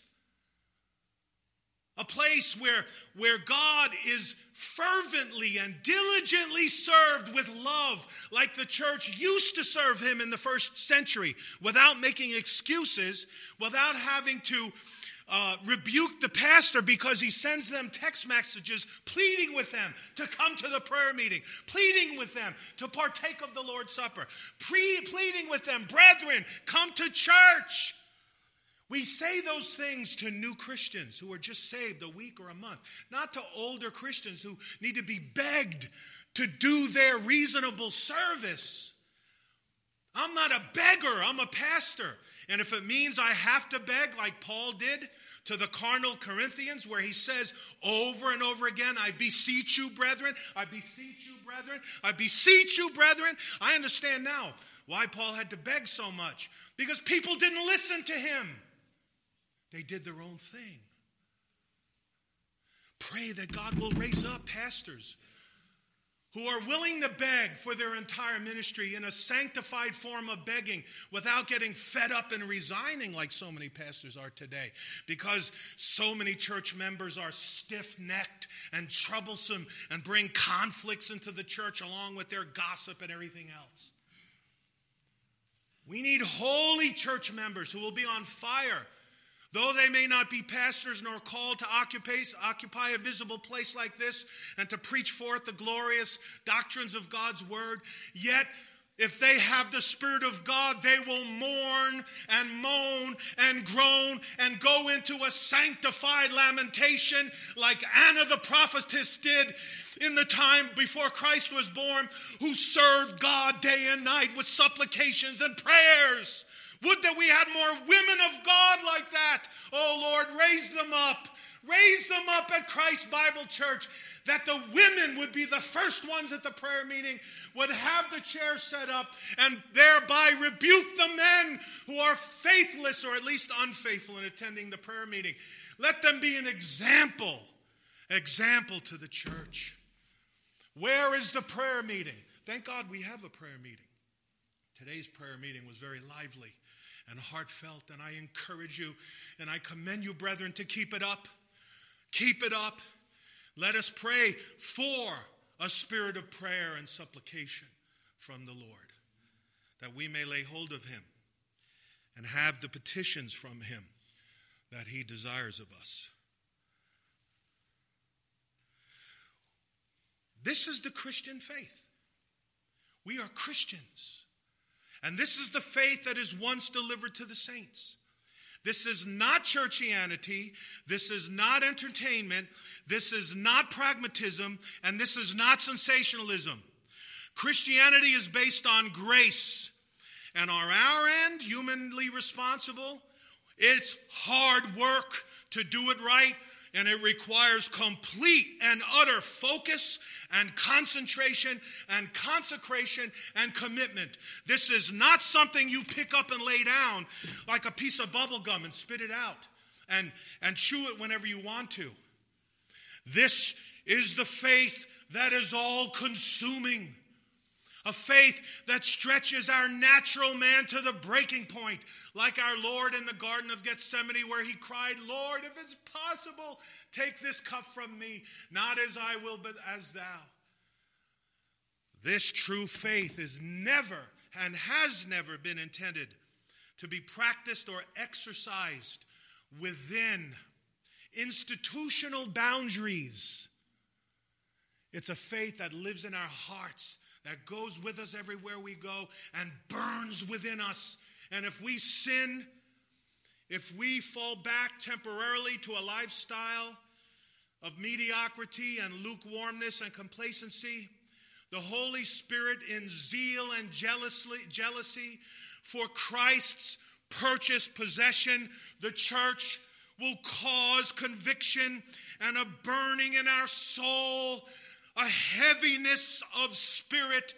A place where, where God is fervently and diligently served with love, like the church used to serve him in the first century, without making excuses, without having to uh, rebuke the pastor because he sends them text messages pleading with them to come to the prayer meeting, pleading with them to partake of the Lord's Supper, pre- pleading with them, brethren, come to church. We say those things to new Christians who are just saved a week or a month, not to older Christians who need to be begged to do their reasonable service. I'm not a beggar, I'm a pastor. And if it means I have to beg like Paul did to the carnal Corinthians, where he says over and over again, I beseech you, brethren, I beseech you, brethren, I beseech you, brethren. I understand now why Paul had to beg so much, because people didn't listen to him. They did their own thing. Pray that God will raise up pastors who are willing to beg for their entire ministry in a sanctified form of begging without getting fed up and resigning like so many pastors are today, because so many church members are stiff-necked and troublesome and bring conflicts into the church along with their gossip and everything else. We need holy church members who will be on fire. Though they may not be pastors nor called to occupy, occupy a visible place like this and to preach forth the glorious doctrines of God's word, yet if they have the Spirit of God, they will mourn and moan and groan and go into a sanctified lamentation like Anna the prophetess did in the time before Christ was born, who served God day and night with supplications and prayers. Would that we had more women of God like that. Oh, Lord, raise them up. Raise them up at Christ Bible Church, that the women would be the first ones at the prayer meeting, would have the chair set up, and thereby rebuke the men who are faithless or at least unfaithful in attending the prayer meeting. Let them be an example, example to the church. Where is the prayer meeting? Thank God we have a prayer meeting. Today's prayer meeting was very lively and heartfelt, and I encourage you and I commend you, brethren, to keep it up. Keep it up. Let us pray for a spirit of prayer and supplication from the Lord, that we may lay hold of him and have the petitions from him that he desires of us. This is the Christian faith. We are Christians. And this is the faith that is once delivered to the saints. This is not churchianity. This is not entertainment. This is not pragmatism. And this is not sensationalism. Christianity is based on grace. And on our end, humanly responsible, it's hard work to do it right. And it requires complete and utter focus and concentration and consecration and commitment. This is not something you pick up and lay down like a piece of bubble gum and spit it out and, and chew it whenever you want to. This is the faith that is all-consuming. A faith that stretches our natural man to the breaking point, like our Lord in the Garden of Gethsemane, where he cried, Lord, if it's possible, take this cup from me, not as I will, but as thou. This true faith is never and has never been intended to be practiced or exercised within institutional boundaries. It's a faith that lives in our hearts, that goes with us everywhere we go and burns within us. And if we sin, if we fall back temporarily to a lifestyle of mediocrity and lukewarmness and complacency, the Holy Spirit in zeal and jealousy, jealousy for Christ's purchased possession, the church will cause conviction and a burning in our soul, a heaviness of spirit,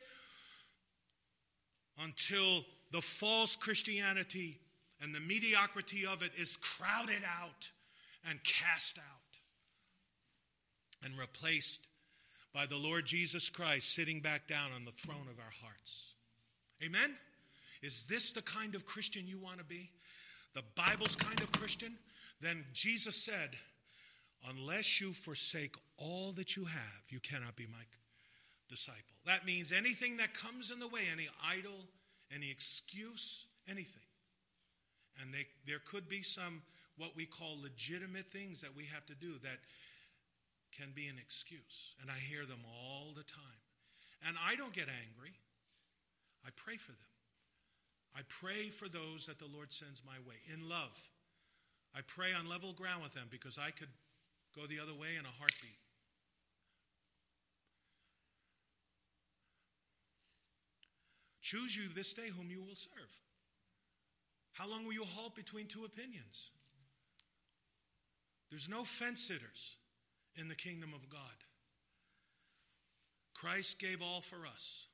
until the false Christianity and the mediocrity of it is crowded out and cast out and replaced by the Lord Jesus Christ sitting back down on the throne of our hearts. Amen? Is this the kind of Christian you want to be? The Bible's kind of Christian? Then Jesus said, unless you forsake all that you have, you cannot be my disciple. That means anything that comes in the way, any idol, any excuse, anything. And they, there could be some what we call legitimate things that we have to do that can be an excuse. And I hear them all the time. And I don't get angry. I pray for them. I pray for those that the Lord sends my way in love. I pray on level ground with them because I could go the other way in a heartbeat. Choose you this day whom you will serve. How long will you halt between two opinions? There's no fence-sitters in the kingdom of God. Christ gave all for us.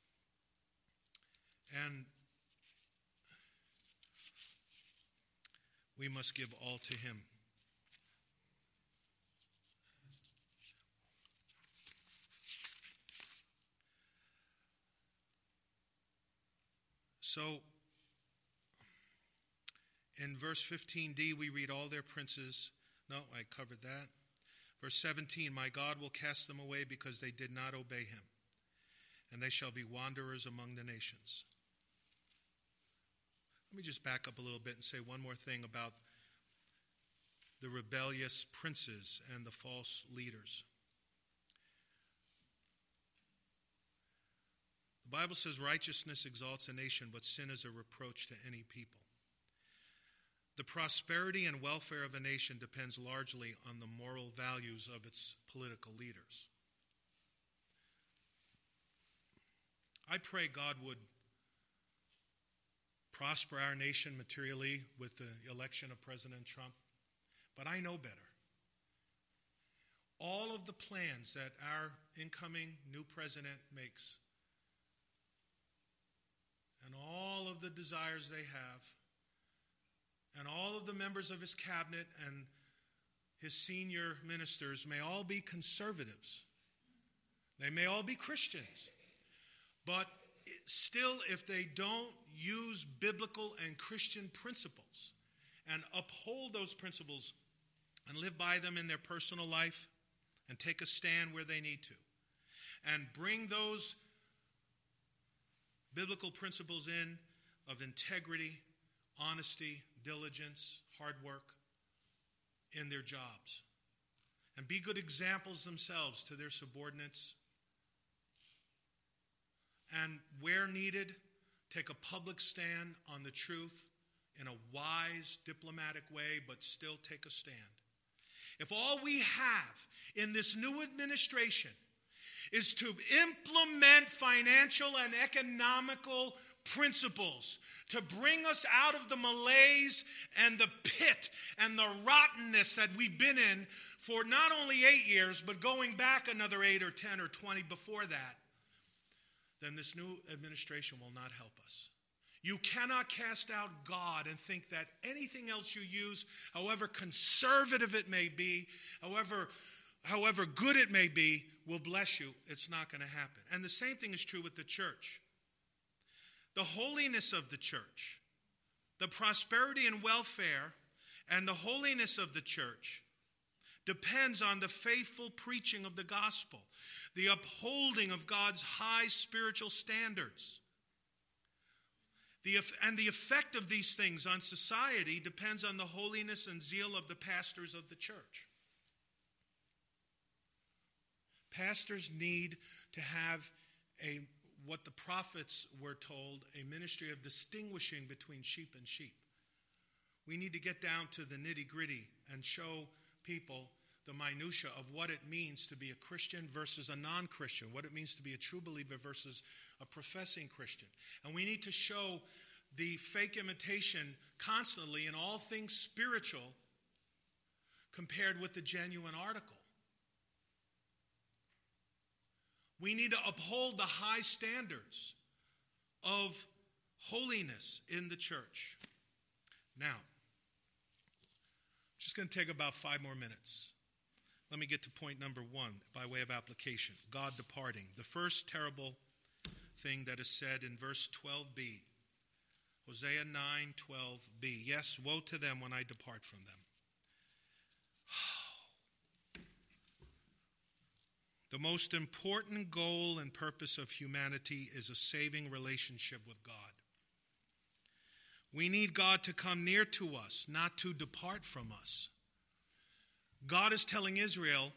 And we must give all to him. So, in verse fifteen d, we read all their princes. No, I covered that. Verse seventeen, my God will cast them away because they did not obey him, and they shall be wanderers among the nations. Let me just back up a little bit and say one more thing about the rebellious princes and the false leaders. The Bible says righteousness exalts a nation, but sin is a reproach to any people. The prosperity and welfare of a nation depends largely on the moral values of its political leaders. I pray God would prosper our nation materially with the election of President Trump, but I know better. All of the plans that our incoming new president makes and all of the desires they have and all of the members of his cabinet and his senior ministers may all be conservatives. They may all be Christians. But still, if they don't use biblical and Christian principles and uphold those principles and live by them in their personal life and take a stand where they need to and bring those biblical principles in of integrity, honesty, diligence, hard work in their jobs, and be good examples themselves to their subordinates, and where needed, take a public stand on the truth in a wise, diplomatic way, but still take a stand. If all we have in this new administration is to implement financial and economical principles to bring us out of the malaise and the pit and the rottenness that we've been in for not only eight years, but going back another eight or ten or twenty before that, then this new administration will not help us. You cannot cast out God and think that anything else you use, however conservative it may be, however, however good it may be, will bless you. It's not going to happen. And the same thing is true with the church. The holiness of the church, the prosperity and welfare, and the holiness of the church depends on the faithful preaching of the gospel, the upholding of God's high spiritual standards. The, and the effect of these things on society depends on the holiness and zeal of the pastors of the church. Pastors need to have a what the prophets were told, a ministry of distinguishing between sheep and sheep. We need to get down to the nitty-gritty and show people the minutia of what it means to be a Christian versus a non-Christian, what it means to be a true believer versus a professing Christian. And we need to show the fake imitation constantly in all things spiritual compared with the genuine article. We need to uphold the high standards of holiness in the church. Now, I'm just going to take about five more minutes. Let me get to point number one by way of application. God departing. The first terrible thing that is said in verse twelve b. Hosea nine twelve b. Yes, woe to them when I depart from them. The most important goal and purpose of humanity is a saving relationship with God. We need God to come near to us, not to depart from us. God is telling Israel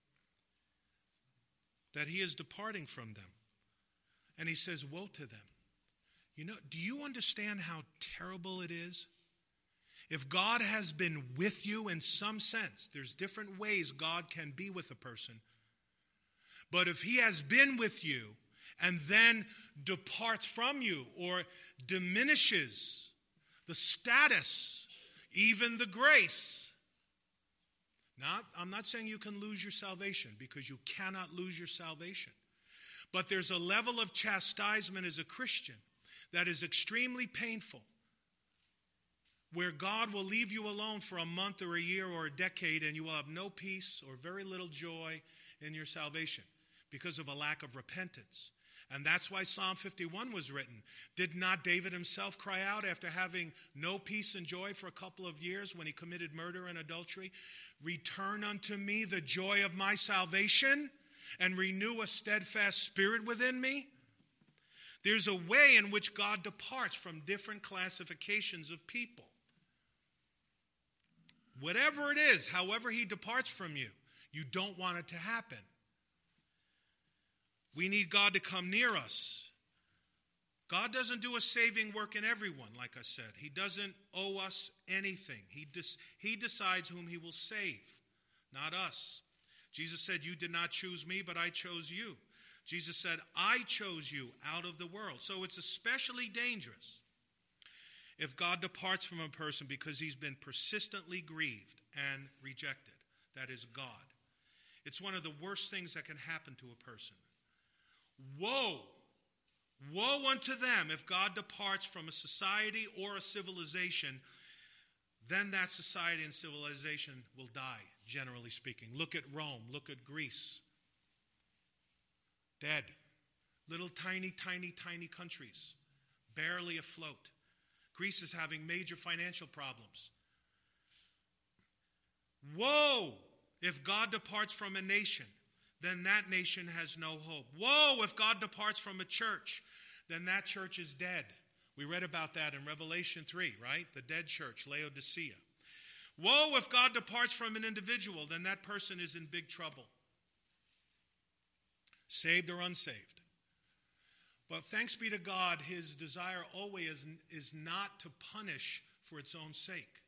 that he is departing from them. And he says, woe to them. You know, do you understand how terrible it is? If God has been with you in some sense, there's different ways God can be with a person. But if he has been with you and then departs from you or diminishes the status, even the grace, not, I'm not saying you can lose your salvation, because you cannot lose your salvation. But there's a level of chastisement as a Christian that is extremely painful, where God will leave you alone for a month or a year or a decade, and you will have no peace or very little joy in your salvation because of a lack of repentance. And that's why Psalm fifty-one was written. Did not David himself cry out after having no peace and joy for a couple of years when he committed murder and adultery? Return unto me the joy of my salvation and renew a steadfast spirit within me. There's a way in which God departs from different classifications of people. Whatever it is, however he departs from you, you don't want it to happen. We need God to come near us. God doesn't do a saving work in everyone, like I said. He doesn't owe us anything. He, dis- he decides whom he will save, not us. Jesus said, you did not choose me, but I chose you. Jesus said, I chose you out of the world. So it's especially dangerous if God departs from a person because he's been persistently grieved and rejected. That is God. It's one of the worst things that can happen to a person. Woe, woe unto them if God departs from a society or a civilization. Then that society and civilization will die, generally speaking. Look at Rome, look at Greece. Dead. Little tiny, tiny, tiny countries, barely afloat. Greece is having major financial problems. Woe if God departs from a nation, then that nation has no hope. Woe if God departs from a church, then that church is dead. We read about that in Revelation three, right? The dead church, Laodicea. Woe if God departs from an individual, then that person is in big trouble. Saved or unsaved. But thanks be to God, his desire always is, is not to punish for its own sake.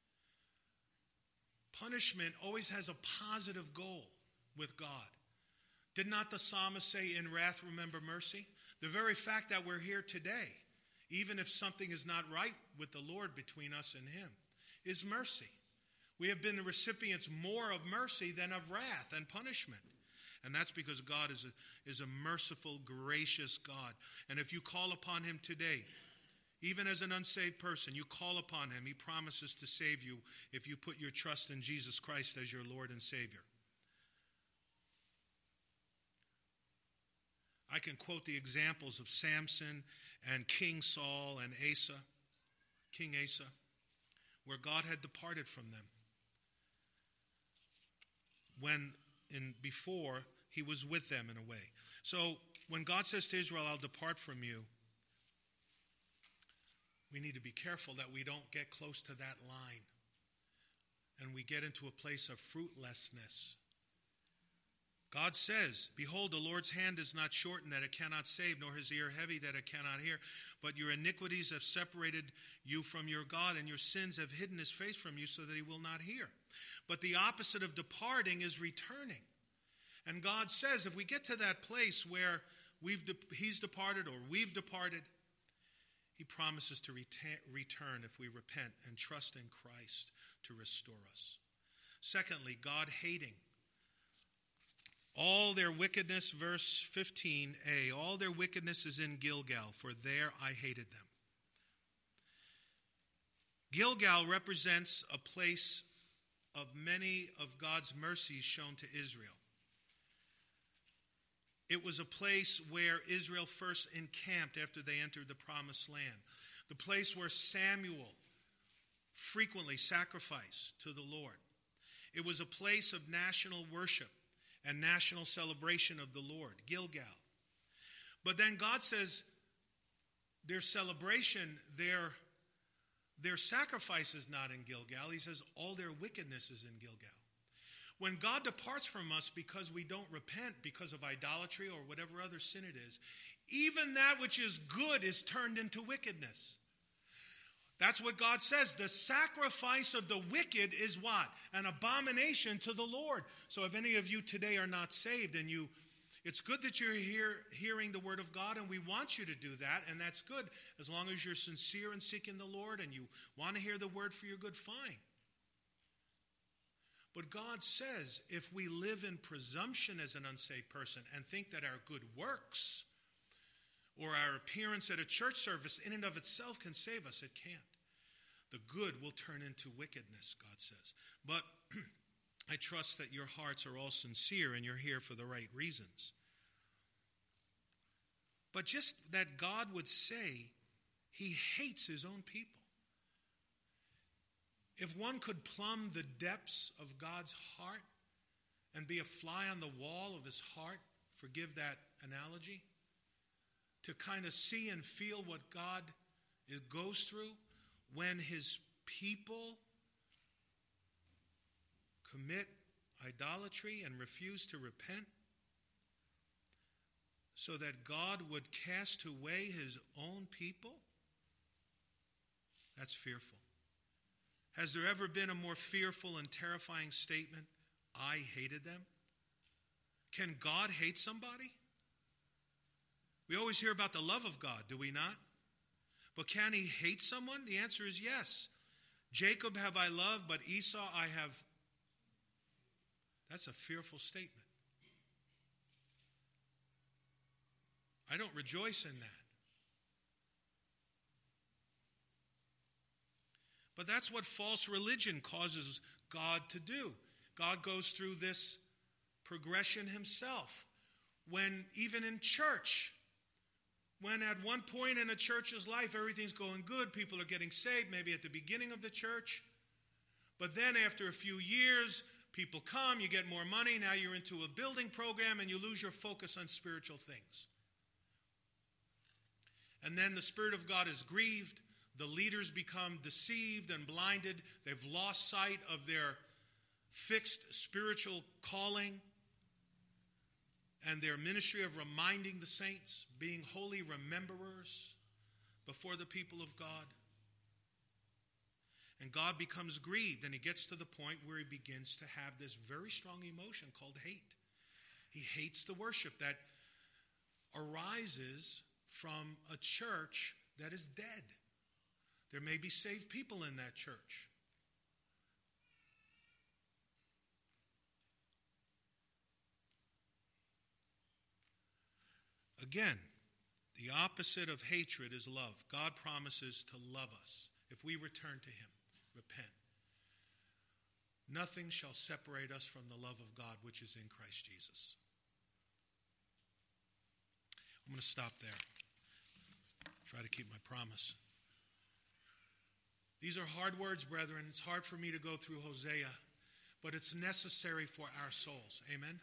Punishment always has a positive goal with God. Did not the psalmist say, in wrath remember mercy? The very fact that we're here today, even if something is not right with the Lord between us and him, is mercy. We have been the recipients more of mercy than of wrath and punishment. And that's because God is a, is a merciful, gracious God. And if you call upon him today, even as an unsaved person, you call upon him, he promises to save you if you put your trust in Jesus Christ as your Lord and Savior. I can quote the examples of Samson and King Saul and Asa, King Asa, where God had departed from them. When in before he was with them in a way. So when God says to Israel, I'll depart from you, we need to be careful that we don't get close to that line and we get into a place of fruitlessness. God says, behold, the Lord's hand is not shortened that it cannot save, nor his ear heavy that it cannot hear. But your iniquities have separated you from your God, and your sins have hidden his face from you so that he will not hear. But the opposite of departing is returning. And God says, if we get to that place where we've de- he's departed or we've departed, He promises to reta- return if we repent and trust in Christ to restore us. Secondly, God hating. All their wickedness, verse fifteen a, all their wickedness is in Gilgal, for there I hated them. Gilgal represents a place of many of God's mercies shown to Israel. It was a place where Israel first encamped after they entered the promised land. The place where Samuel frequently sacrificed to the Lord. It was a place of national worship and national celebration of the Lord, Gilgal. But then God says their celebration, their, their sacrifice is not in Gilgal. He says all their wickedness is in Gilgal. When God departs from us because we don't repent because of idolatry or whatever other sin it is, even that which is good is turned into wickedness. That's what God says. The sacrifice of the wicked is what? An abomination to the Lord. So if any of you today are not saved, and you, it's good that you're here hearing the word of God, and we want you to do that, and that's good. As long as you're sincere in seeking the Lord and you want to hear the word for your good, fine. But God says if we live in presumption as an unsaved person and think that our good works or our appearance at a church service in and of itself can save us, it can't. The good will turn into wickedness, God says. But I trust that your hearts are all sincere and you're here for the right reasons. But just that God would say he hates his own people. If one could plumb the depths of God's heart and be a fly on the wall of his heart, forgive that analogy, to kind of see and feel what God goes through when his people commit idolatry and refuse to repent, so that God would cast away his own people, that's fearful. Has there ever been a more fearful and terrifying statement? I hated them. Can God hate somebody? We always hear about the love of God, do we not? But can he hate someone? The answer is yes. Jacob have I loved, but Esau I have. That's a fearful statement. I don't rejoice in that. But that's what false religion causes God to do. God goes through this progression himself. When even in church, when at one point in a church's life everything's going good, people are getting saved, maybe at the beginning of the church. But then after a few years, people come, you get more money, now you're into a building program and you lose your focus on spiritual things. And then the Spirit of God is grieved. The leaders become deceived and blinded. They've lost sight of their fixed spiritual calling and their ministry of reminding the saints, being holy rememberers before the people of God. And God becomes grieved, and he gets to the point where he begins to have this very strong emotion called hate. He hates the worship that arises from a church that is dead. There may be saved people in that church. Again, the opposite of hatred is love. God promises to love us if we return to him, repent. Nothing shall separate us from the love of God which is in Christ Jesus. I'm going to stop there. Try to keep my promise. These are hard words, brethren. It's hard for me to go through Hosea, but it's necessary for our souls. Amen?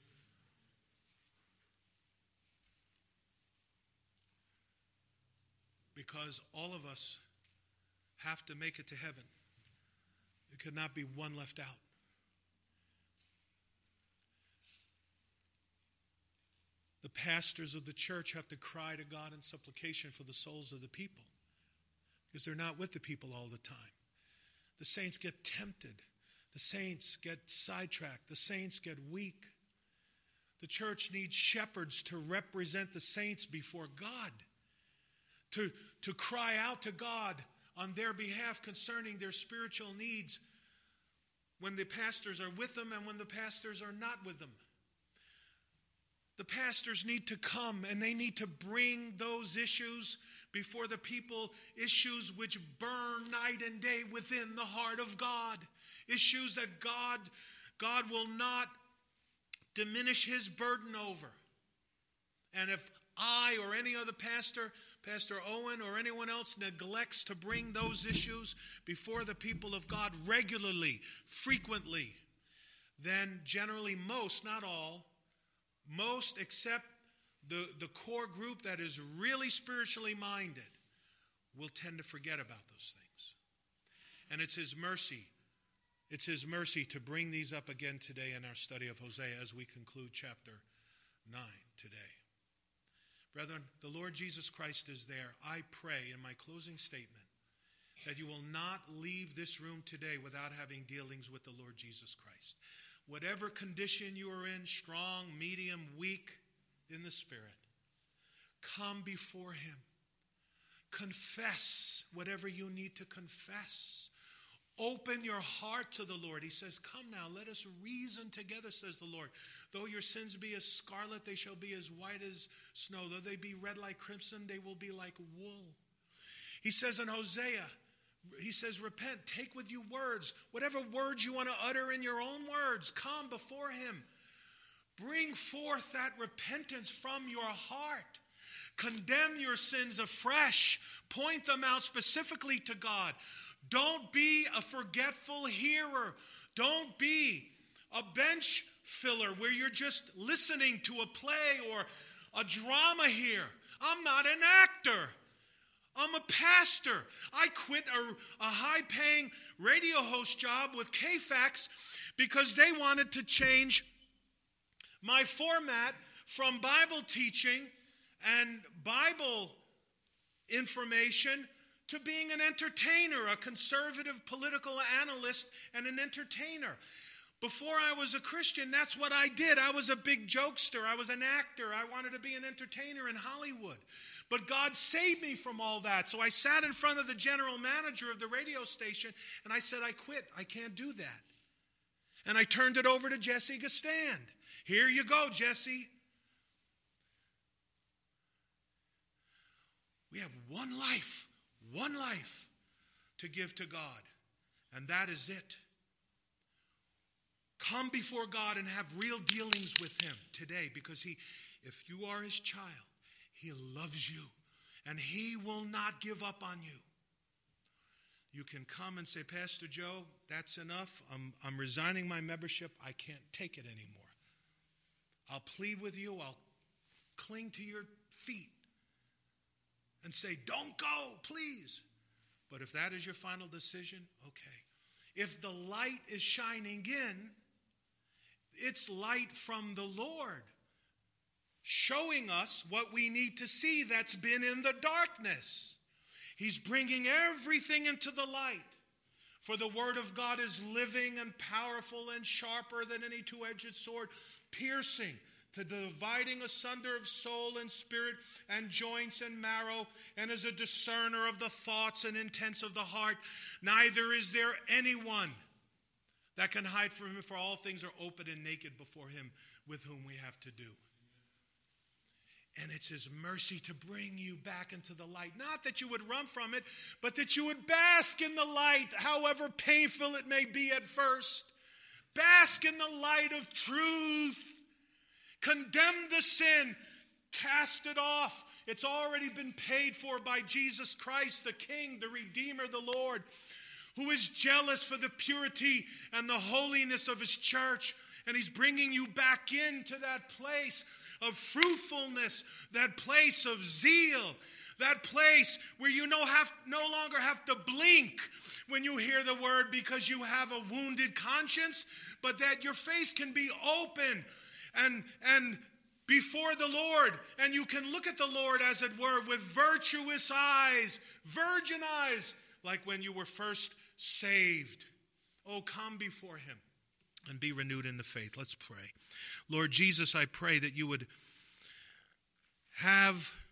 Because all of us have to make it to heaven. There could not be one left out. The pastors of the church have to cry to God in supplication for the souls of the people, because they're not with the people all the time. The saints get tempted. The saints get sidetracked. The saints get weak. The church needs shepherds to represent the saints before God. to, to cry out to God on their behalf concerning their spiritual needs when the pastors are with them and when the pastors are not with them. The pastors need to come and they need to bring those issues before the people, issues which burn night and day within the heart of God. Issues that God, God will not diminish his burden over. And if I or any other pastor, Pastor Owen or anyone else neglects to bring those issues before the people of God regularly, frequently, then generally most, not all, most except the, the core group that is really spiritually minded will tend to forget about those things. And it's his mercy. It's his mercy to bring these up again today in our study of Hosea as we conclude chapter nine today. Brethren, the Lord Jesus Christ is there. I pray in my closing statement that you will not leave this room today without having dealings with the Lord Jesus Christ. Whatever condition you are in, strong, medium, weak in the Spirit, come before him. Confess whatever you need to confess. Open your heart to the Lord. He says, come now, let us reason together, says the Lord. Though your sins be as scarlet, they shall be as white as snow. Though they be red like crimson, they will be like wool. He says in Hosea, he says, repent, take with you words. Whatever words you want to utter in your own words, come before him. Bring forth that repentance from your heart. Condemn your sins afresh. Point them out specifically to God. Don't be a forgetful hearer. Don't be a bench filler where you're just listening to a play or a drama here. I'm not an actor. I'm a pastor. I quit a, a high-paying radio host job with K FAX because they wanted to change my format from Bible teaching and Bible information to being an entertainer, a conservative political analyst and an entertainer. Before I was a Christian, that's what I did. I was a big jokester. I was an actor. I wanted to be an entertainer in Hollywood. But God saved me from all that. So I sat in front of the general manager of the radio station and I said, I quit. I can't do that. And I turned it over to Jesse Gistand. Here you go, Jesse. We have one life. One life to give to God, and that is it. Come before God and have real dealings with him today, because he, if you are his child, he loves you, and he will not give up on you. You can come and say, Pastor Joe, that's enough. I'm, I'm resigning my membership. I can't take it anymore. I'll plead with you. I'll cling to your feet and say, don't go, please. But if that is your final decision, okay. If the light is shining in, it's light from the Lord, showing us what we need to see that's been in the darkness. He's bringing everything into the light. For the word of God is living and powerful and sharper than any two-edged sword, piercing to the dividing asunder of soul and spirit and joints and marrow, and is a discerner of the thoughts and intents of the heart. Neither is there anyone that can hide from him, for all things are open and naked before him with whom we have to do. And it's his mercy to bring you back into the light. Not that you would run from it, but that you would bask in the light, however painful it may be at first. Bask in the light of truth. Condemn the sin. Cast it off. It's already been paid for by Jesus Christ, the King, the Redeemer, the Lord, who is jealous for the purity and the holiness of his church. And he's bringing you back into that place of fruitfulness, that place of zeal, that place where you no, have, no longer have to blink when you hear the word because you have a wounded conscience, but that your face can be open and, and before the Lord, and you can look at the Lord, as it were, with virtuous eyes, virgin eyes, like when you were first saved. Oh, come before him and be renewed in the faith. Let's pray. Lord Jesus, I pray that you would have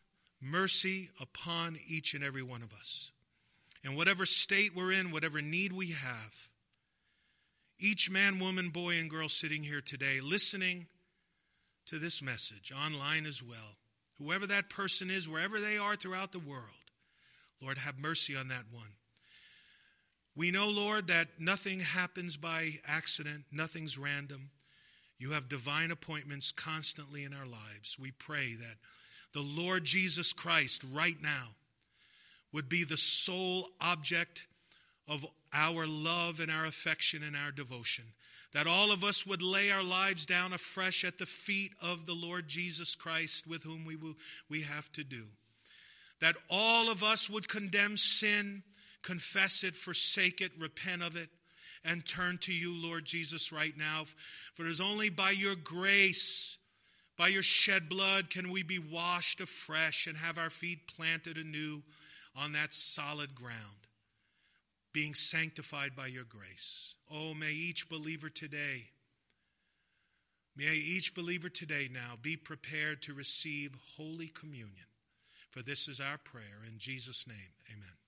mercy upon each and every one of us. In whatever state we're in, whatever need we have, each man, woman, boy, and girl sitting here today, listening to this message, online as well, whoever that person is, wherever they are throughout the world, Lord, have mercy on that one. We know, Lord, that nothing happens by accident, nothing's random. You have divine appointments constantly in our lives. We pray that the Lord Jesus Christ right now would be the sole object of our love and our affection and our devotion. That all of us would lay our lives down afresh at the feet of the Lord Jesus Christ with whom we will, we have to do. That all of us would condemn sin, confess it, forsake it, repent of it, and turn to you, Lord Jesus, right now. For it is only by your grace, by your shed blood, can we be washed afresh and have our feet planted anew on that solid ground, being sanctified by your grace. Oh, may each believer today, may each believer today now be prepared to receive Holy Communion. For this is our prayer. In Jesus' name, amen.